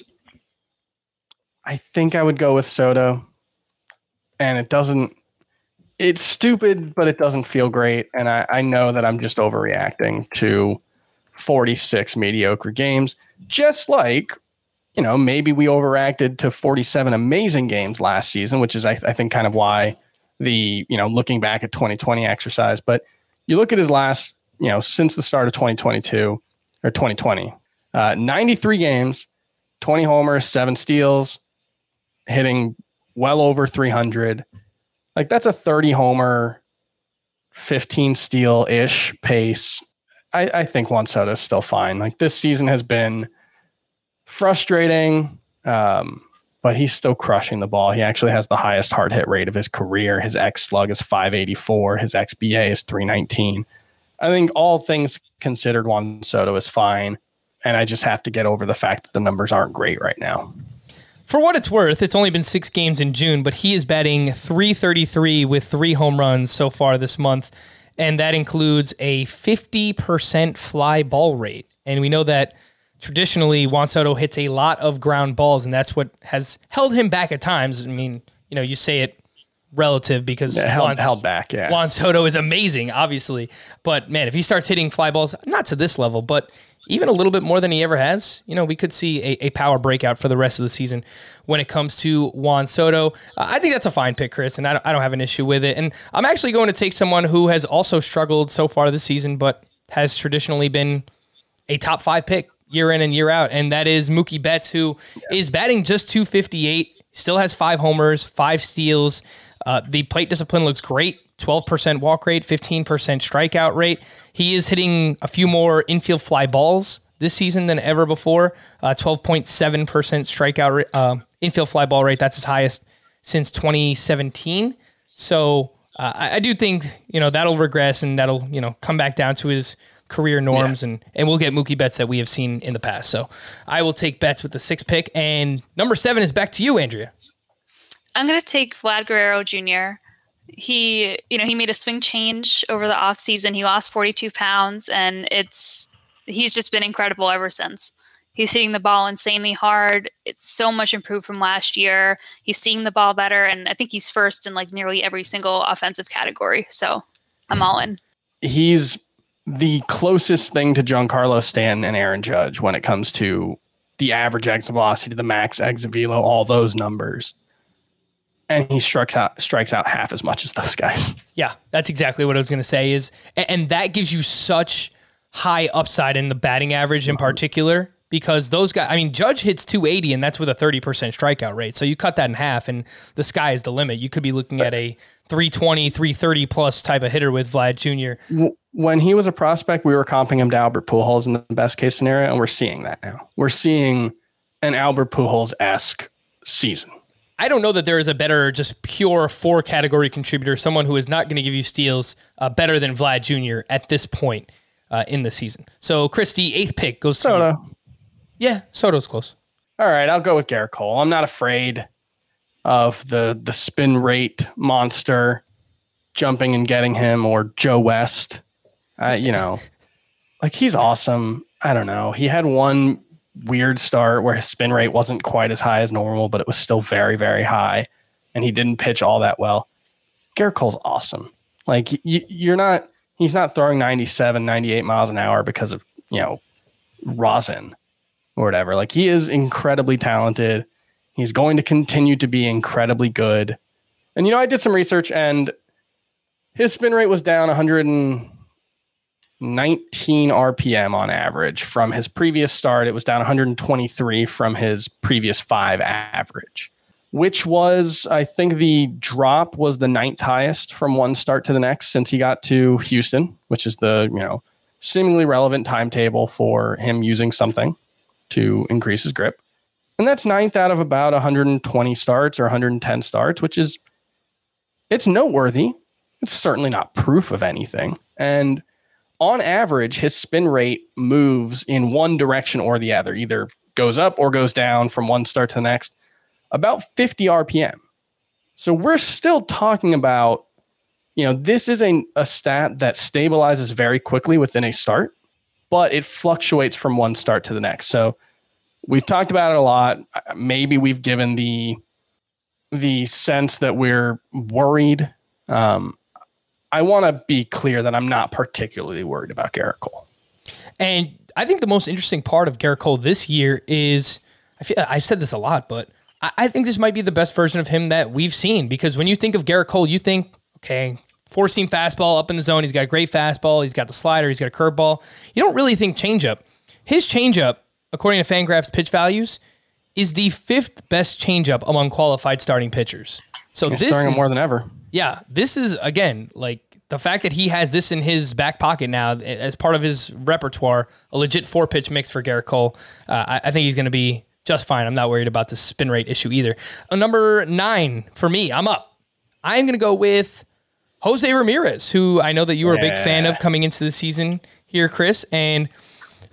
Speaker 5: I think I would go with Soto. And it's stupid, but it doesn't feel great. And I know that I'm just overreacting to 46 mediocre games, just like, maybe we overreacted to 47 amazing games last season, which is, I think, kind of why the, looking back at 2020 exercise. But you look at his last, since the start of 2022 or 2020, 93 games, 20 homers, 7 steals, hitting well over 300. Like, that's a 30 homer, 15 steal ish pace. I think Juan Soto is still fine. Like, this season has been frustrating, but he's still crushing the ball. He actually has the highest hard hit rate of his career. His X slug is 584. His XBA is 319. I think all things considered, Juan Soto is fine. And I just have to get over the fact that the numbers aren't great right now.
Speaker 1: For what it's worth, it's only been 6 games in June, but he is batting .333 with 3 home runs so far this month, and that includes a 50% fly ball rate. And we know that traditionally Juan Soto hits a lot of ground balls, and that's what has held him back at times. I mean, you say it relative because
Speaker 5: held back. Yeah,
Speaker 1: Juan Soto is amazing, obviously, but man, if he starts hitting fly balls, not to this level, but even a little bit more than he ever has, we could see a power breakout for the rest of the season when it comes to Juan Soto. I think that's a fine pick, Chris, and I don't have an issue with it. And I'm actually going to take someone who has also struggled so far this season, but has traditionally been a top 5 pick year in and year out, and that is Mookie Betts, who is batting just .258, still has 5 homers, 5 steals. The plate discipline looks great. 12% walk rate, 15% strikeout rate. He is hitting a few more infield fly balls this season than ever before. 12.7% strikeout infield fly ball rate. That's his highest since 2017. So I do think that'll regress and that'll come back down to his career norms, and we'll get Mookie Betts that we have seen in the past. So I will take Betts with the 6th pick, and number 7 is back to you, Andrea.
Speaker 6: I'm going to take Vlad Guerrero Jr. He made a swing change over the offseason. He lost 42 pounds, and he's just been incredible ever since. He's hitting the ball insanely hard. It's so much improved from last year. He's seeing the ball better, and I think he's first in nearly every single offensive category. So I'm all in.
Speaker 5: He's the closest thing to Giancarlo Stanton and Aaron Judge when it comes to the average exit velocity, the max exit velo, all those numbers. And he strikes out half as much as those guys.
Speaker 1: Yeah, that's exactly what I was going to say and that gives you such high upside in the batting average in particular, because those guys, Judge hits .280 and that's with a 30% strikeout rate. So you cut that in half and the sky is the limit. You could be looking at a 320, 330 plus type of hitter with Vlad Jr.
Speaker 5: When he was a prospect, we were comping him to Albert Pujols in the best case scenario, and we're seeing that now. We're seeing an Albert Pujols-esque season.
Speaker 1: I don't know that there is a better, just pure 4-category contributor, someone who is not going to give you steals better than Vlad Jr. at this point in the season. So, Chris, the 8th pick goes to
Speaker 5: Soto.
Speaker 1: Yeah, Soto's close.
Speaker 5: All right, I'll go with Garrett Cole. I'm not afraid of the spin rate monster jumping and getting him, or Joe West. He's awesome. I don't know. He had one weird start where his spin rate wasn't quite as high as normal, but it was still very, very high, and he didn't pitch all that well. Garrett Cole's awesome. He's not throwing 97, 98 miles an hour because of, rosin or whatever. He is incredibly talented. He's going to continue to be incredibly good. And, I did some research, and his spin rate was down 119 RPM on average from his previous start. It was down 123 from his previous 5 average, which was, I think the drop was the 9th highest from one start to the next since he got to Houston, which is the, seemingly relevant timetable for him using something to increase his grip. And that's 9th out of about 120 starts or 110 starts, which is, it's noteworthy. It's certainly not proof of anything. And on average, his spin rate moves in one direction or the other, either goes up or goes down from one start to the next, about 50 RPM. So we're still talking about, this is a stat that stabilizes very quickly within a start, but it fluctuates from one start to the next. So we've talked about it a lot. Maybe we've given the sense that we're worried. I want to be clear that I'm not particularly worried about Garrett Cole.
Speaker 1: And I think the most interesting part of Garrett Cole this year is, I've said this a lot, but I think this might be the best version of him that we've seen, because when you think of Garrett Cole, you think, okay, 4-seam fastball up in the zone. He's got a great fastball. He's got the slider. He's got a curveball. You don't really think changeup. His changeup, according to Fangraphs pitch values, is the 5th best changeup among qualified starting pitchers. So
Speaker 5: He's throwing him more than ever.
Speaker 1: Yeah, this is, again, the fact that he has this in his back pocket now as part of his repertoire, a legit 4-pitch mix for Garrett Cole. I think he's going to be just fine. I'm not worried about the spin rate issue either. Number 9 for me, I'm up. I'm going to go with Jose Ramirez, who I know that you were a big fan of coming into the season here, Chris. And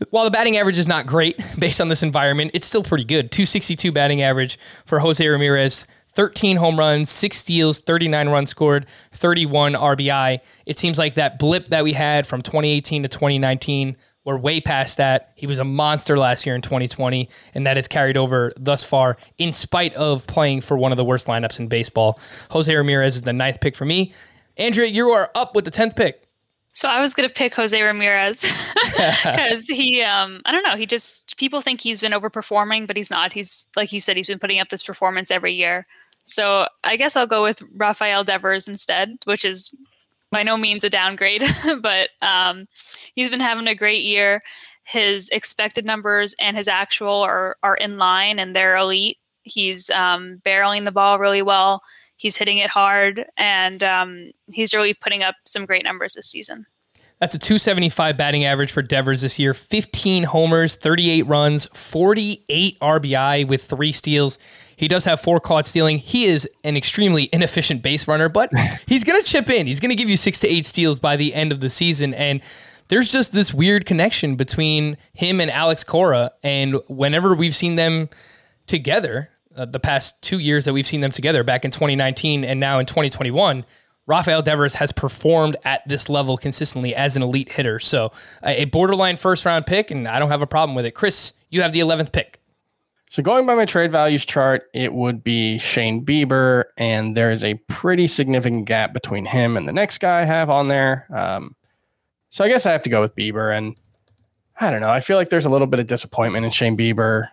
Speaker 1: While the batting average is not great based on this environment, it's still pretty good. 262 batting average for Jose Ramirez, 13 home runs, 6 steals, 39 runs scored, 31 RBI. It seems like that blip that we had from 2018 to 2019, we're way past that. He was a monster last year in 2020, and that has carried over thus far in spite of playing for one of the worst lineups in baseball. Jose Ramirez is the 9th pick for me. Andrea, you are up with the 10th pick.
Speaker 6: So I was going to pick Jose Ramirez because he, I don't know, people think he's been overperforming, but he's not. He's, like you said, he's been putting up this performance every year. So I guess I'll go with Rafael Devers instead, which is by no means a downgrade, but he's been having a great year. His expected numbers and his actual are in line, and they're elite. He's barreling the ball really well. He's hitting it hard, and he's really putting up some great numbers this season.
Speaker 1: That's a 275 batting average for Devers this year. 15 homers, 38 runs, 48 RBI with 3 steals. He does have 4 caught stealing. He is an extremely inefficient base runner, but he's going to chip in. He's going to give you 6 to 8 steals by the end of the season, and there's just this weird connection between him and Alex Cora, and whenever we've seen them together, the past 2 years that we've seen them together, back in 2019 and now in 2021, Rafael Devers has performed at this level consistently as an elite hitter. So a borderline first round pick, and I don't have a problem with it. Chris, you have the 11th pick.
Speaker 5: So going by my trade values chart, it would be Shane Bieber, and there's a pretty significant gap between him and the next guy I have on there. So I guess I have to go with Bieber, and I don't know. I feel like there's a little bit of disappointment in Shane Bieber.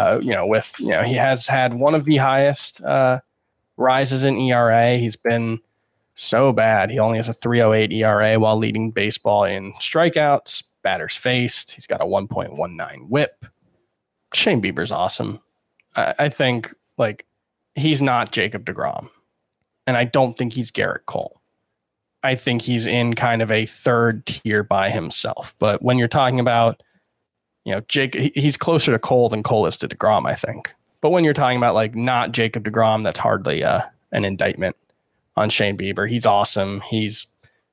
Speaker 5: He has had one of the highest rises in ERA. He's been so bad. He only has a 3.08 ERA while leading baseball in strikeouts, batters faced. He's got a 1.19 WHIP. Shane Bieber's awesome. I think he's not Jacob deGrom, and I don't think he's Garrett Cole. I think he's in kind of a third tier by himself. But when you're talking about, he's closer to Cole than Cole is to deGrom, I think. But when you're talking about not Jacob deGrom, that's hardly an indictment on Shane Bieber. He's awesome. He's,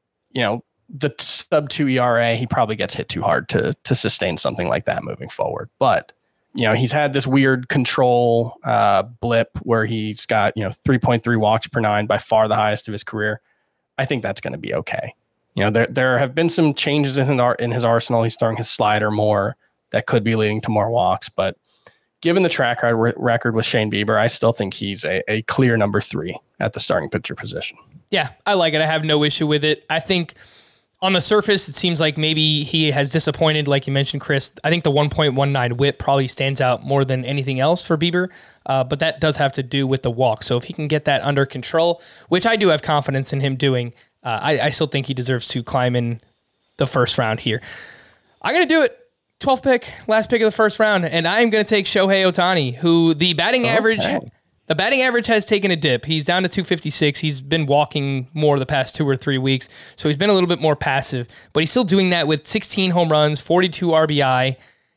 Speaker 5: the sub 2 ERA, he probably gets hit too hard to sustain something like that moving forward. But, he's had this weird control blip where he's got, 3.3 walks per 9, by far the highest of his career. I think that's going to be okay. There have been some changes in his arsenal. He's throwing his slider more. That could be leading to more walks. But given the track record with Shane Bieber, I still think he's a clear number 3 at the starting pitcher position.
Speaker 1: Yeah, I like it. I have no issue with it. I think on the surface, it seems like maybe he has disappointed, like you mentioned, Chris. I think the 1.19 WHIP probably stands out more than anything else for Bieber, but that does have to do with the walk. So if he can get that under control, which I do have confidence in him doing, I still think he deserves to climb in the first round here. I'm going to do it. 12th pick, last pick of the first round, and I'm going to take Shohei Ohtani, who the batting average has taken a dip. He's down to 256. He's been walking more the past 2 or 3 weeks, so he's been a little bit more passive, but he's still doing that with 16 home runs, 42 RBI,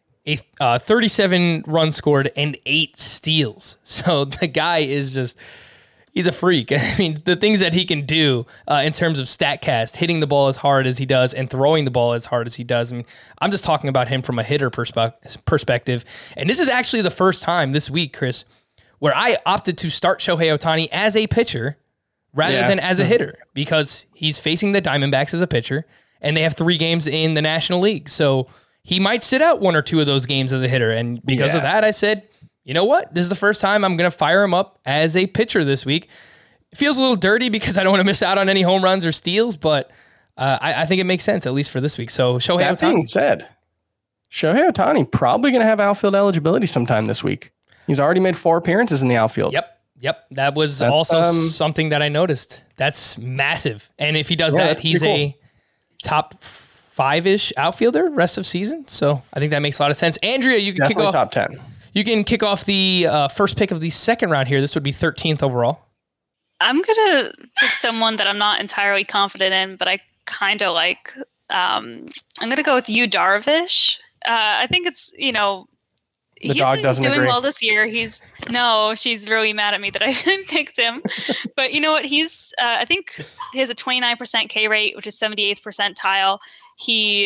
Speaker 1: 37 runs scored, and 8 steals. So the guy is just... he's a freak. I mean, the things that he can do in terms of StatCast, hitting the ball as hard as he does and throwing the ball as hard as he does. I mean, I'm just talking about him from a hitter perspective. And this is actually the first time this week, Chris, where I opted to start Shohei Ohtani as a pitcher rather than as a hitter, because he's facing the Diamondbacks as a pitcher, and they have 3 games in the National League. So he might sit out 1 or 2 of those games as a hitter. And because of that, I said, you know what? This is the first time I'm going to fire him up as a pitcher this week. It feels a little dirty because I don't want to miss out on any home runs or steals, but I think it makes sense, at least for this week. So Shohei Ohtani. That being said,
Speaker 5: Shohei Ohtani probably going to have outfield eligibility sometime this week. He's already made 4 appearances in the outfield.
Speaker 1: Yep. That's also something that I noticed. That's massive. And if he does that, he's a top 5-ish outfielder rest of season. So I think that makes a lot of sense. Andrea, you can kick off
Speaker 5: top 10.
Speaker 1: You can kick off the first pick of the second round here. This would be 13th overall.
Speaker 6: I'm going to pick someone that I'm not entirely confident in, but I kind of like. I'm going to go with Yu Darvish. I think it's, he's been doing well this year. She's really mad at me that I picked him. But you know what? I think he has a 29% K rate, which is 78th percentile. He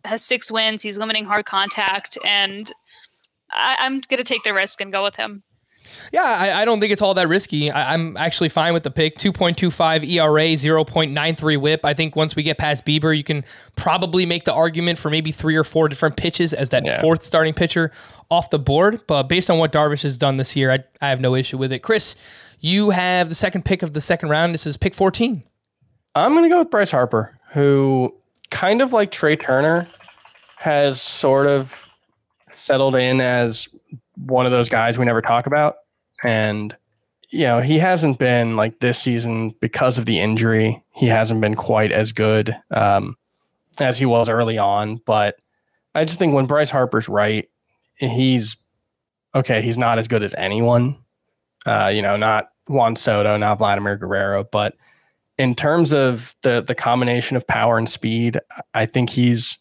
Speaker 6: has 6 wins. He's limiting hard contact, and I'm going to take the risk and go with him.
Speaker 1: Yeah, I don't think it's all that risky. I'm actually fine with the pick. 2.25 ERA, 0.93 whip. I think once we get past Bieber, you can probably make the argument for maybe 3 or 4 different pitches as that fourth starting pitcher off the board. But based on what Darvish has done this year, I have no issue with it. Chris, you have the second pick of the second round. This is pick 14.
Speaker 5: I'm going to go with Bryce Harper, who kind of like Trey Turner has sort of settled in as one of those guys we never talk about. And, he hasn't been like this season because of the injury. He hasn't been quite as good as he was early on. But I just think when Bryce Harper's right, he's not as good as anyone. Not Juan Soto, not Vladimir Guerrero. But in terms of the combination of power and speed, I think he's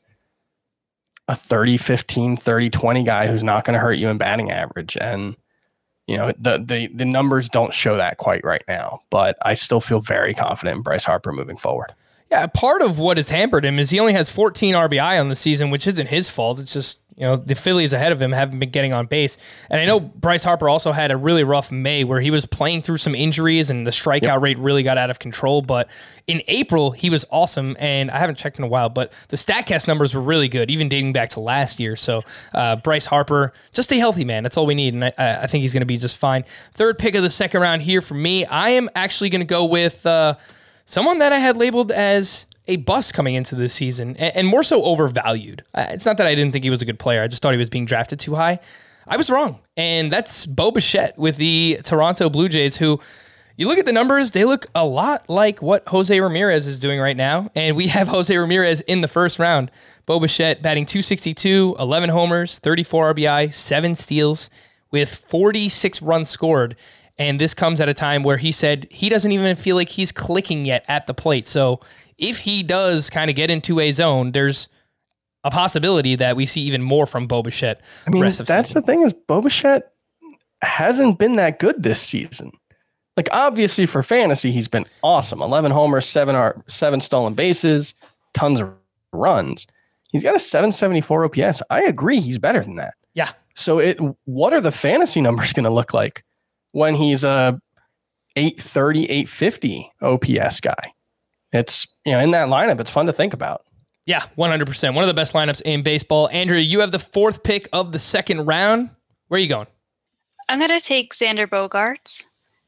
Speaker 5: a 30-15, 30-20 guy who's not going to hurt you in batting average. And the numbers don't show that quite right now, but I still feel very confident in Bryce Harper moving forward.
Speaker 1: Yeah, part of what has hampered him is he only has 14 RBI on the season, which isn't his fault. It's just, the Phillies ahead of him haven't been getting on base. And I know Bryce Harper also had a really rough May where he was playing through some injuries and the strikeout rate really got out of control. But in April, he was awesome. And I haven't checked in a while, but the StatCast numbers were really good, even dating back to last year. So Bryce Harper, just stay healthy, man. That's all we need. And I think he's going to be just fine. Third pick of the second round here for me. I am actually going to go with someone that I had labeled as a bust coming into this season and more so overvalued. It's not that I didn't think he was a good player. I just thought he was being drafted too high. I was wrong. And that's Bo Bichette with the Toronto Blue Jays, who you look at the numbers, they look a lot like what Jose Ramirez is doing right now. And we have Jose Ramirez in the first round. Bo Bichette batting .262, 11 homers, 34 RBI, 7 steals with 46 runs scored. And this comes at a time where he said he doesn't even feel like he's clicking yet at the plate. So if he does kind of get into a zone, there's a possibility that we see even more from Bo Bichette.
Speaker 5: That's the thing is Bo Bichette hasn't been that good this season. Like, obviously for fantasy, he's been awesome. 11 homers, 7 stolen bases, tons of runs. He's got a 774 OPS. I agree. He's better than that.
Speaker 1: Yeah.
Speaker 5: So what are the fantasy numbers going to look like when he's a 830, 850 OPS guy? It's, in that lineup, it's fun to think about.
Speaker 1: Yeah, 100%. One of the best lineups in baseball. Andrea, you have the fourth pick of the second round. Where are you going?
Speaker 6: I'm going to take Xander Bogaerts.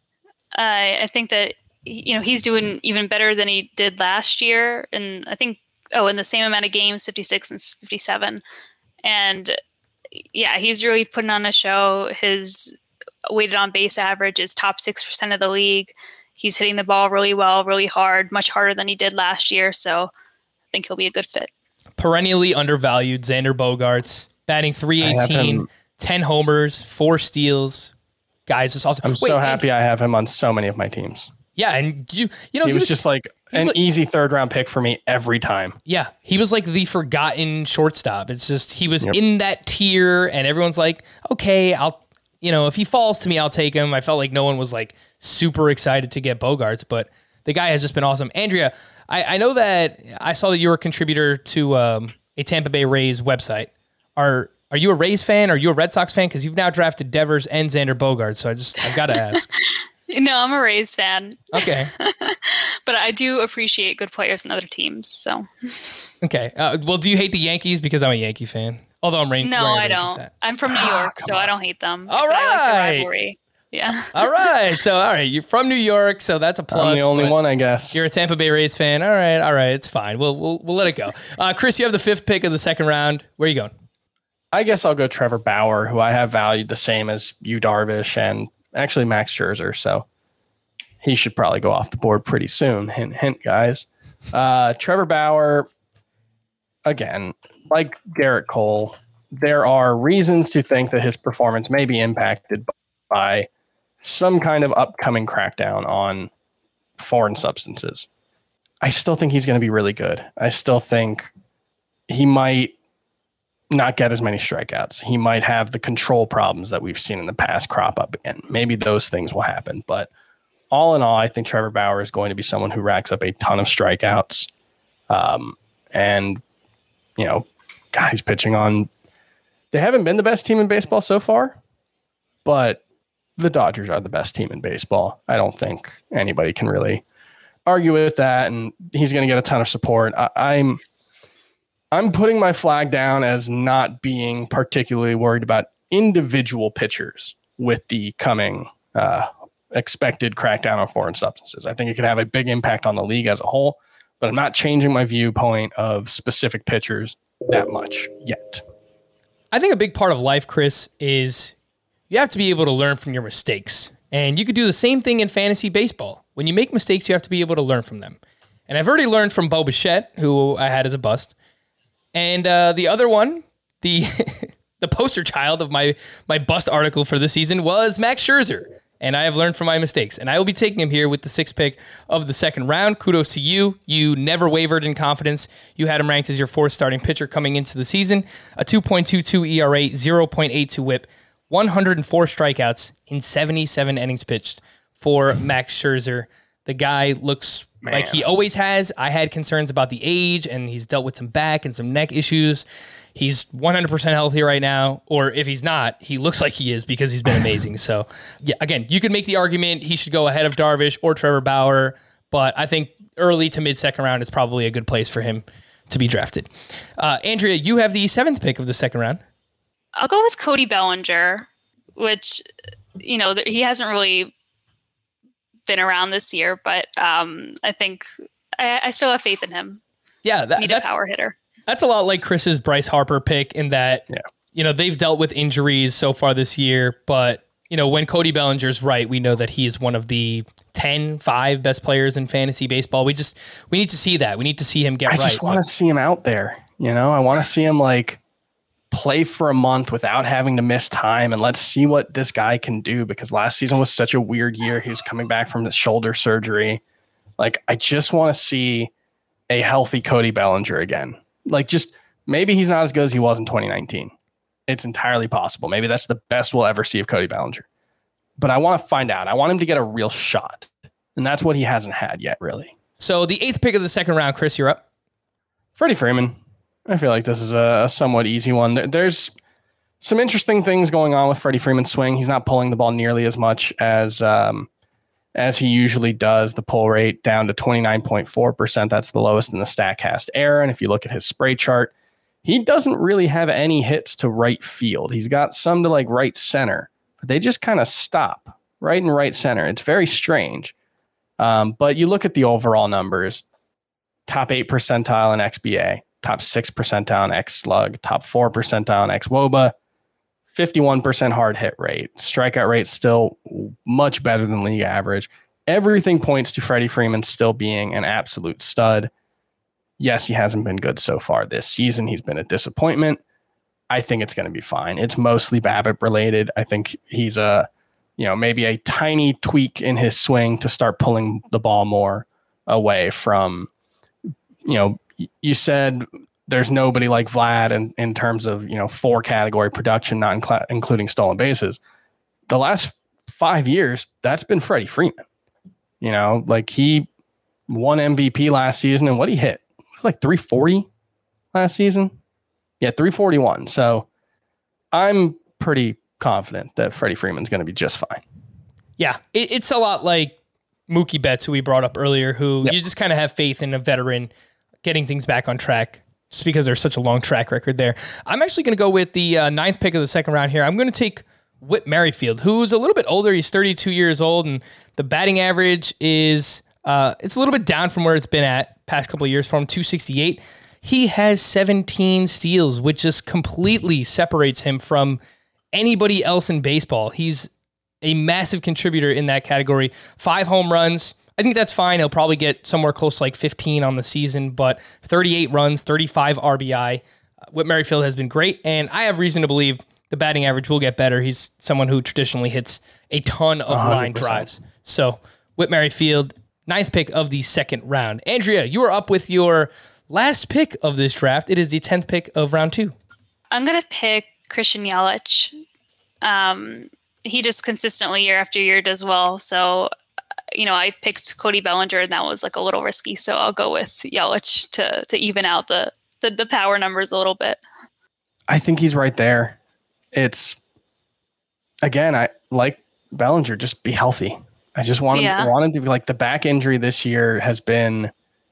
Speaker 6: I think that, he's doing even better than he did last year. And I think, in the same amount of games, 56 and 57. And yeah, he's really putting on a show. His weighted on base average is top 6% of the league. He's hitting the ball really well, really hard, much harder than he did last year. So I think he'll be a good fit.
Speaker 1: Perennially undervalued Xander Bogaerts, batting .318, 10 homers, 4 steals. Guys, it's awesome.
Speaker 5: I'm so happy I have him on so many of my teams.
Speaker 1: Yeah, and he
Speaker 5: was just like an easy third round pick for me every time.
Speaker 1: Yeah, he was like the forgotten shortstop. It's just he was in that tier, and everyone's like, okay, if he falls to me, I'll take him. I felt like no one was like super excited to get Bogaerts, but the guy has just been awesome. Andrea, I know that I saw that you were a contributor to a Tampa Bay Rays website. Are you a Rays fan? Are you a Red Sox fan? Because you've now drafted Devers and Xander Bogaerts, so I've got to ask.
Speaker 6: No, I'm a Rays fan.
Speaker 1: Okay.
Speaker 6: But I do appreciate good players in other teams, so.
Speaker 1: Okay. Well, do you hate the Yankees? Because I'm a Yankee fan. Although I'm
Speaker 6: No, I don't. I'm from New York, so I don't hate them.
Speaker 1: All right.
Speaker 6: I like the rivalry. Yeah.
Speaker 1: All right. So, all right. You're from New York, so that's a plus.
Speaker 5: I'm the only one, I guess.
Speaker 1: You're a Tampa Bay Rays fan. All right. It's fine. We'll let it go. Chris, you have the fifth pick of the second round. Where are you going?
Speaker 5: I guess I'll go Trevor Bauer, who I have valued the same as Yu Darvish and actually Max Scherzer. So he should probably go off the board pretty soon. Hint, hint, guys. Trevor Bauer, again, like Garrett Cole, there are reasons to think that his performance may be impacted by some kind of upcoming crackdown on foreign substances. I still think he's going to be really good. I still think he might not get as many strikeouts. He might have the control problems that we've seen in the past crop up again. Maybe those things will happen. But all in all, I think Trevor Bauer is going to be someone who racks up a ton of strikeouts. And, God, he's pitching on. They haven't been the best team in baseball so far, but the Dodgers are the best team in baseball. I don't think anybody can really argue with that, and he's going to get a ton of support. I'm putting my flag down as not being particularly worried about individual pitchers with the coming expected crackdown on foreign substances. I think it could have a big impact on the league as a whole, but I'm not changing my viewpoint of specific pitchers that much yet.
Speaker 1: I think a big part of life, Chris, is you have to be able to learn from your mistakes. And you could do the same thing in fantasy baseball. When you make mistakes, you have to be able to learn from them. And I've already learned from Bo Bichette, who I had as a bust. And the other one, the the poster child of my bust article for the season was Max Scherzer. And I have learned from my mistakes. And I will be taking him here with the 6th pick of the second round. Kudos to you. You never wavered in confidence. You had him ranked as your 4th starting pitcher coming into the season. A 2.22 ERA, 0.82 whip, 104 strikeouts in 77 innings pitched for Max Scherzer. The guy looks like he always has. I had concerns about the age, and he's dealt with some back and some neck issues. He's 100% healthy right now, or if he's not, he looks like he is because he's been amazing. So, yeah, again, you could make the argument he should go ahead of Darvish or Trevor Bauer, but I think early to mid-second round is probably a good place for him to be drafted. Andrea, you have the 7th pick of the second round.
Speaker 6: I'll go with Cody Bellinger, which, he hasn't really been around this year, but I think I still have faith in him.
Speaker 1: Yeah,
Speaker 6: that's a power hitter.
Speaker 1: That's a lot like Chris's Bryce Harper pick in that, they've dealt with injuries so far this year, but, when Cody Bellinger's right, we know that he is one of the 5 best players in fantasy baseball. We need to see that. We need to see him get right.
Speaker 5: I just want to see him out there. I want to see him play for a month without having to miss time, and let's see what this guy can do, because last season was such a weird year. He was coming back from this shoulder surgery. I just want to see a healthy Cody Bellinger again. Maybe he's not as good as he was in 2019. It's entirely possible. Maybe that's the best we'll ever see of Cody Bellinger. But I want to find out. I want him to get a real shot. And that's what he hasn't had yet, really.
Speaker 1: So the 8th pick of the second round, Chris, you're up.
Speaker 5: Freddie Freeman. I feel like this is a somewhat easy one. There's some interesting things going on with Freddie Freeman's swing. He's not pulling the ball nearly as much as he usually does. The pull rate down to 29.4%. That's the lowest in the StatCast era. And if you look at his spray chart, he doesn't really have any hits to right field. He's got some to right center, but they just kind of stop right in right center. It's very strange. But you look at the overall numbers, top 8 percentile in XBA, top 6 percentile in X slug, top 4 percentile in X WOBA, 51% hard hit rate. Strikeout rate still much better than league average. Everything points to Freddie Freeman still being an absolute stud. Yes, he hasn't been good so far this season. He's been a disappointment. I think it's going to be fine. It's mostly BABIP related. I think he's maybe a tiny tweak in his swing to start pulling the ball more away from, you said there's nobody like Vlad in terms of, 4 category production, not including stolen bases. The last 5 years, that's been Freddie Freeman. He won MVP last season, and what he hit it was 340 last season. Yeah, 341. So I'm pretty confident that Freddie Freeman's going to be just fine.
Speaker 1: Yeah, it's a lot like Mookie Betts, who we brought up earlier, who you just kind of have faith in a veteran getting things back on track just because there's such a long track record there. I'm actually going to go with the 9th pick of the second round here. I'm going to take Whit Merrifield, who's a little bit older. He's 32 years old, and the batting average is it's a little bit down from where it's been at past couple of years for him, 268. He has 17 steals, which just completely separates him from anybody else in baseball. He's a massive contributor in that category. 5 home runs. I think that's fine. He'll probably get somewhere close to 15 on the season, but 38 runs, 35 RBI. Whit Merrifield has been great, and I have reason to believe the batting average will get better. He's someone who traditionally hits a ton of 100%. Line drives. So Whit Merrifield, 9th pick of the second round. Andrea, you are up with your last pick of this draft. It is the 10th pick of round 2.
Speaker 6: I'm going to pick Christian Yelich. He just consistently year after year does well. So, I picked Cody Bellinger, and that was a little risky. So I'll go with Yelich to even out the the power numbers a little bit.
Speaker 5: I think he's right there. It's, again, I like Bellinger, just be healthy. I just want him to be like, the back injury this year has been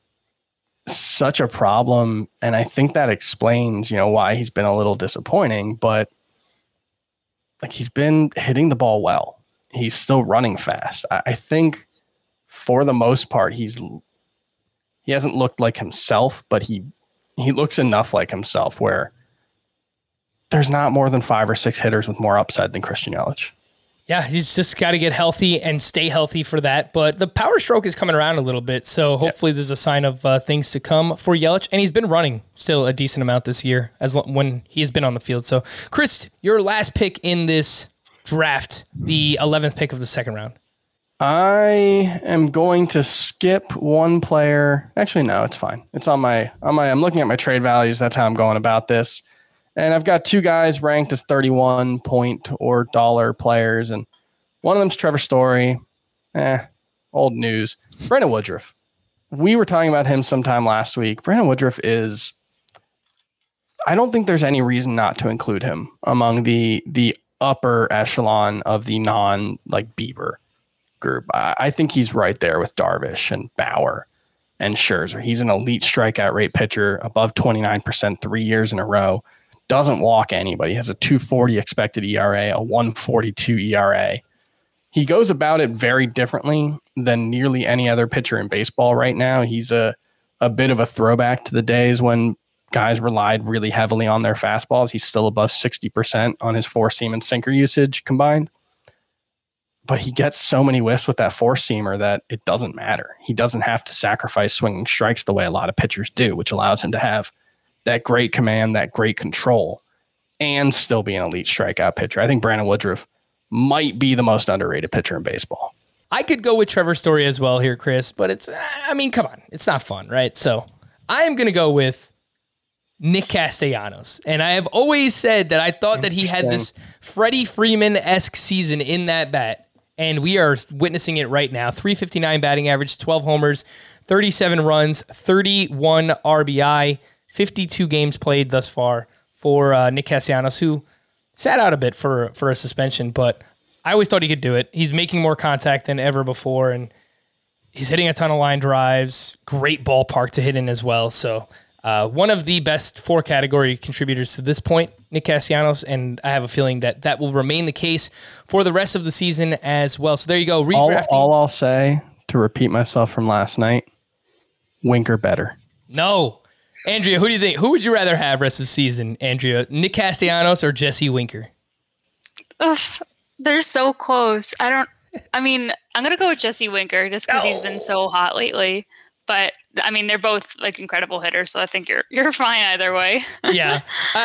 Speaker 5: such a problem. And I think that explains, why he's been a little disappointing, but like he's been hitting the ball well. He's still running fast. I think for the most part, he hasn't looked like himself, but he looks enough like himself where there's not more than 5 or 6 hitters with more upside than Christian Yelich.
Speaker 1: Yeah, he's just got to get healthy and stay healthy for that. But the power stroke is coming around a little bit, so hopefully there's a sign of things to come for Yelich. And he's been running still a decent amount this year when he has been on the field. So, Chris, your last pick in this draft, the 11th pick of the second round.
Speaker 5: I am going to skip one player. Actually, no, it's fine. It's on my. I'm looking at my trade values. That's how I'm going about this. And I've got 2 guys ranked as 31 point or dollar players, and one of them's Trevor Story. Old news. Brandon Woodruff. We were talking about him sometime last week. Brandon Woodruff is. I don't think there's any reason not to include him among the upper echelon of the Bieber group. I think he's right there with Darvish and Bauer and Scherzer. He's an elite strikeout rate pitcher, above 29% 3 years in a row. Doesn't walk anybody. Has a 2.40 expected ERA, a 1.42 ERA. He goes about it very differently than nearly any other pitcher in baseball right now. He's a bit of a throwback to the days when guys relied really heavily on their fastballs. He's still above 60% on his 4-seam and sinker usage combined. But he gets so many whiffs with that 4-seamer that it doesn't matter. He doesn't have to sacrifice swinging strikes the way a lot of pitchers do, which allows him to have that great command, that great control, and still be an elite strikeout pitcher. I think Brandon Woodruff might be the most underrated pitcher in baseball.
Speaker 1: I could go with Trevor Story as well here, Chris, but come on. It's not fun, right? So I am going to go with Nick Castellanos. And I have always said that I thought that he had this Freddie Freeman-esque season in that bat, and we are witnessing it right now. 359 batting average, 12 homers, 37 runs, 31 RBI, 52 games played thus far for Nick Castellanos, who sat out a bit for a suspension, but I always thought he could do it. He's making more contact than ever before, and he's hitting a ton of line drives. Great ballpark to hit in as well. So one of the best 4-category contributors to this point, Nick Castellanos, and I have a feeling that will remain the case for the rest of the season as well. So there you go, redrafting.
Speaker 5: All I'll say, to repeat myself from last night, Winker better.
Speaker 1: No. Andrea, who do you think? Who would you rather have rest of the season, Andrea? Nick Castellanos or Jesse Winker?
Speaker 6: Ugh, they're so close. I'm going to go with Jesse Winker just because he's been so hot lately. But, they're both like incredible hitters, so I think you're fine either way.
Speaker 1: Yeah.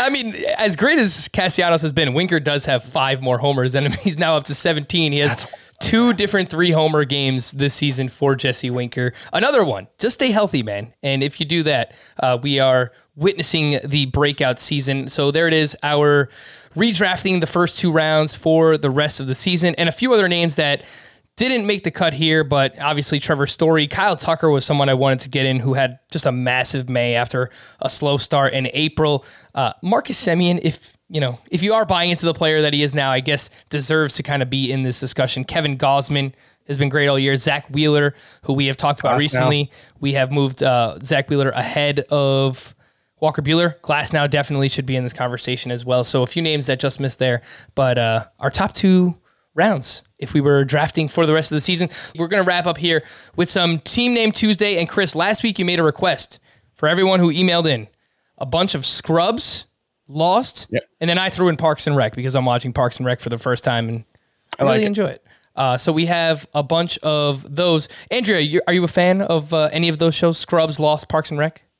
Speaker 1: As great as Castellanos has been, Winker does have 5 more homers, and he's now up to 17. He has 2 different 3-homer games this season for Jesse Winker. Another one. Just stay healthy, man. And if you do that, we are witnessing the breakout season. So there it is, our redrafting the first 2 rounds for the rest of the season, and a few other names that didn't make the cut here, but obviously Trevor Story. Kyle Tucker was someone I wanted to get in who had just a massive May after a slow start in April. Marcus Semien, if you are buying into the player that he is now, I guess deserves to kind of be in this discussion. Kevin Gausman has been great all year. Zach Wheeler, who we have talked about recently. We have moved Zach Wheeler ahead of Walker Buehler. Glasnow definitely should be in this conversation as well. So a few names that just missed there, but our top 2 rounds if we were drafting for the rest of the season. We're going to wrap up here with some Team Name Tuesday. And Chris, last week you made a request for everyone who emailed in a bunch of scrubs, Lost, and then I threw in Parks and Rec because I'm watching Parks and Rec for the first time and I really enjoy it. So we have a bunch of those. Andrea, are you a fan of any of those shows? Scrubs, Lost, Parks and Rec?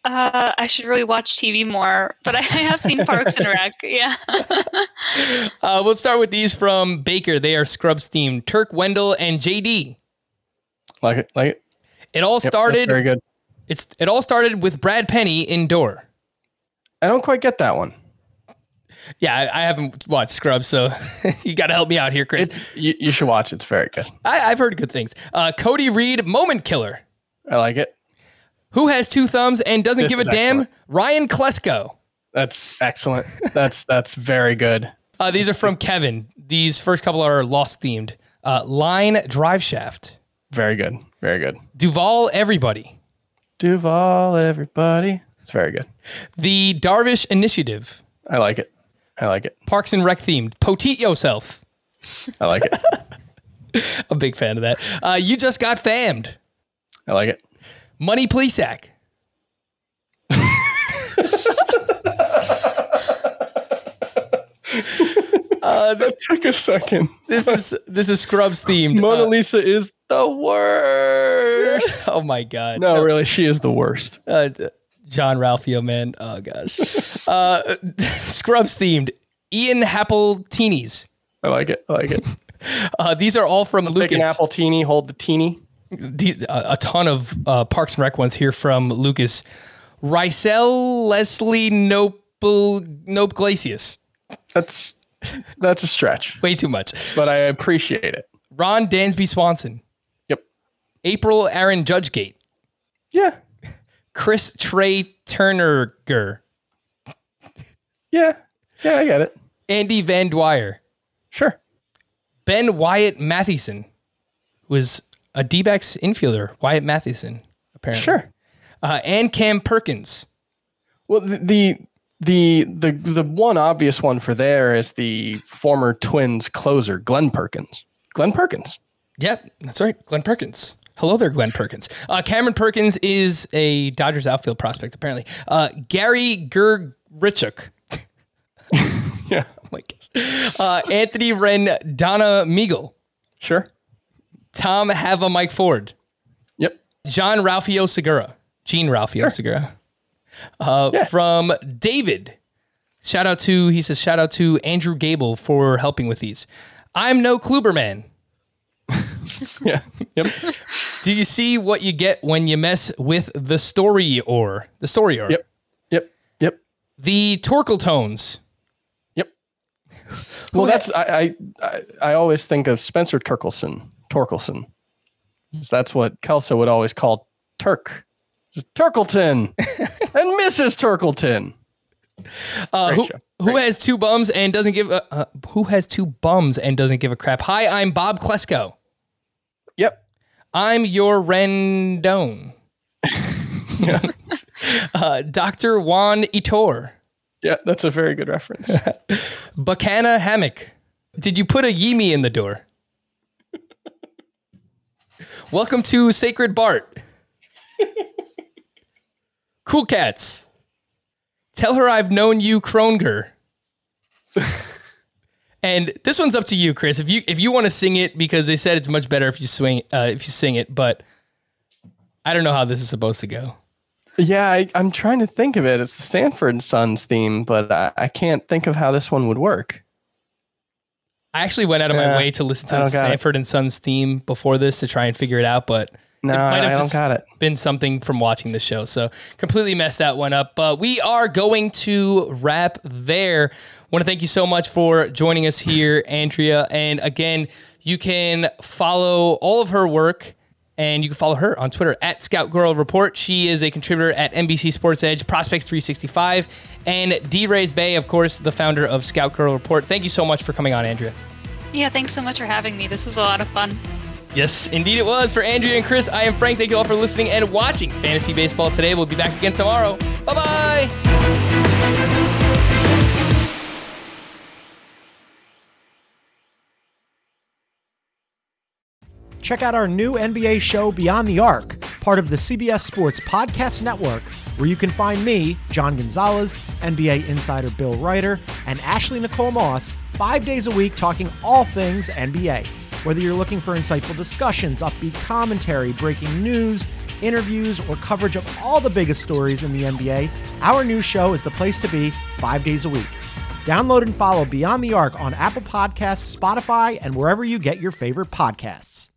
Speaker 6: I should really watch TV more, but I have seen Parks and Rec. Yeah.
Speaker 1: We'll start with these from Baker. They are Scrubs themed. Turk, Wendell, and JD.
Speaker 5: Like it.
Speaker 1: It all started.
Speaker 5: Very good.
Speaker 1: It all started with Brad Penny indoor.
Speaker 5: I don't quite get that one.
Speaker 1: Yeah, I haven't watched Scrubs, so you got to help me out here, Chris.
Speaker 5: You should watch it. It's very good.
Speaker 1: I've heard good things. Cody Reed, Moment Killer.
Speaker 5: I like it.
Speaker 1: Who has two thumbs and doesn't
Speaker 5: This
Speaker 1: give a
Speaker 5: is
Speaker 1: damn?
Speaker 5: excellent.
Speaker 1: Ryan Klesko.
Speaker 5: That's excellent. That's very good.
Speaker 1: These are from Kevin. These first couple are Lost themed. Line Drive Shaft.
Speaker 5: Very good. Very good.
Speaker 1: Duval Everybody.
Speaker 5: Duval Everybody. It's very good.
Speaker 1: The Darvish Initiative.
Speaker 5: I like it. I like it.
Speaker 1: Parks and Rec themed. Poteet Yourself.
Speaker 5: I like it.
Speaker 1: A big fan of that. You Just Got Fammed.
Speaker 5: I like it.
Speaker 1: Money Plesac.
Speaker 5: That took a second.
Speaker 1: This is Scrubs themed.
Speaker 5: Mona Lisa is the worst.
Speaker 1: Oh my God.
Speaker 5: No, really, she is the worst.
Speaker 1: John Ralphio, man. Oh gosh. Scrubs themed. Ian Happeltinis.
Speaker 5: I like it. I like it.
Speaker 1: These are all from
Speaker 5: Take
Speaker 1: Lucas.
Speaker 5: an apple teeny, hold the teeny.
Speaker 1: A ton of Parks and Rec ones here from Lucas. Rysel Leslie Nope Glacius.
Speaker 5: That's a stretch,
Speaker 1: Way too much.
Speaker 5: but I appreciate it.
Speaker 1: Ron Dansby Swanson.
Speaker 5: Yep.
Speaker 1: April Aaron Judgegate.
Speaker 5: Yeah.
Speaker 1: Chris Trey Turnerger.
Speaker 5: Yeah. Yeah, I get it.
Speaker 1: Andy Van Dwyer.
Speaker 5: Sure.
Speaker 1: Ben Wyatt Mathieson was a D-backs infielder. Wyatt Mathieson, apparently.
Speaker 5: Sure.
Speaker 1: And Cam Perkins.
Speaker 5: Well, the one obvious one for there is the former Twins closer, Glenn Perkins. Glenn Perkins.
Speaker 1: Yep, that's right. Glenn Perkins. Hello there, Glenn Perkins. Cameron Perkins is a Dodgers outfield prospect, apparently. Gary Gergrichuk.
Speaker 5: Yeah.
Speaker 1: Oh my gosh. Anthony Rendana Meagle.
Speaker 5: Sure.
Speaker 1: Tom Hava Mike Ford.
Speaker 5: Yep.
Speaker 1: John Ralphio Segura. Gene Ralphio Segura. From David. He says, shout out to Andrew Gable for helping with these. I'm no Kluberman.
Speaker 5: Yeah. Yep.
Speaker 1: Do you see what you get when you mess with the story or? The story or?
Speaker 5: Yep. Yep. Yep.
Speaker 1: The Torkel tones.
Speaker 5: Yep. Well, that's I always think of Spencer Torkelson. That's what Kelso would always call Turk. It's Turkleton and Mrs. Turkleton.
Speaker 1: Who has two bums and doesn't give a crap? Hi, I'm Bob Klesko.
Speaker 5: Yep.
Speaker 1: I'm your Rendon. Dr. Juan Itor.
Speaker 5: Yeah, that's a very good reference.
Speaker 1: Bacana Hammock. Did you put a Yimi in the door? Welcome to Sacred Bart. Cool Cats. Tell her I've known you, Kronger. And this one's up to you, Chris. If you want to sing it, because they said it's much better if you sing it, but I don't know how this is supposed to go.
Speaker 5: Yeah, I'm trying to think of it. It's the Sanford and Sons theme, but I can't think of how this one would work.
Speaker 1: I actually went out of my way to listen to the Sanford and Sons theme before this to try and figure it out, but
Speaker 5: no,
Speaker 1: it might have
Speaker 5: I
Speaker 1: just
Speaker 5: don't got it.
Speaker 1: been something from watching the show. So completely messed that one up. But we are going to wrap there. Want to thank you so much for joining us here, Andrea. And again, you can follow all of her work, and you can follow her on Twitter at Scout Girl Report. She is a contributor at NBC Sports Edge, Prospects 365, and D-Rays Bay, of course, the founder of Scout Girl Report. Thank you so much for coming on, Andrea.
Speaker 6: Yeah, thanks so much for having me. This was a lot of fun.
Speaker 1: Yes, indeed it was. For Andrea and Chris, I am Frank. Thank you all for listening and watching Fantasy Baseball today. We'll be back again tomorrow. Bye-bye.
Speaker 8: Check out our new NBA show, Beyond the Arc, part of the CBS Sports Podcast Network, where you can find me, John Gonzalez, NBA insider Bill Ryder, and Ashley Nicole Moss 5 days a week talking all things NBA. Whether you're looking for insightful discussions, upbeat commentary, breaking news, interviews, or coverage of all the biggest stories in the NBA, our new show is the place to be 5 days a week. Download and follow Beyond the Arc on Apple Podcasts, Spotify, and wherever you get your favorite podcasts.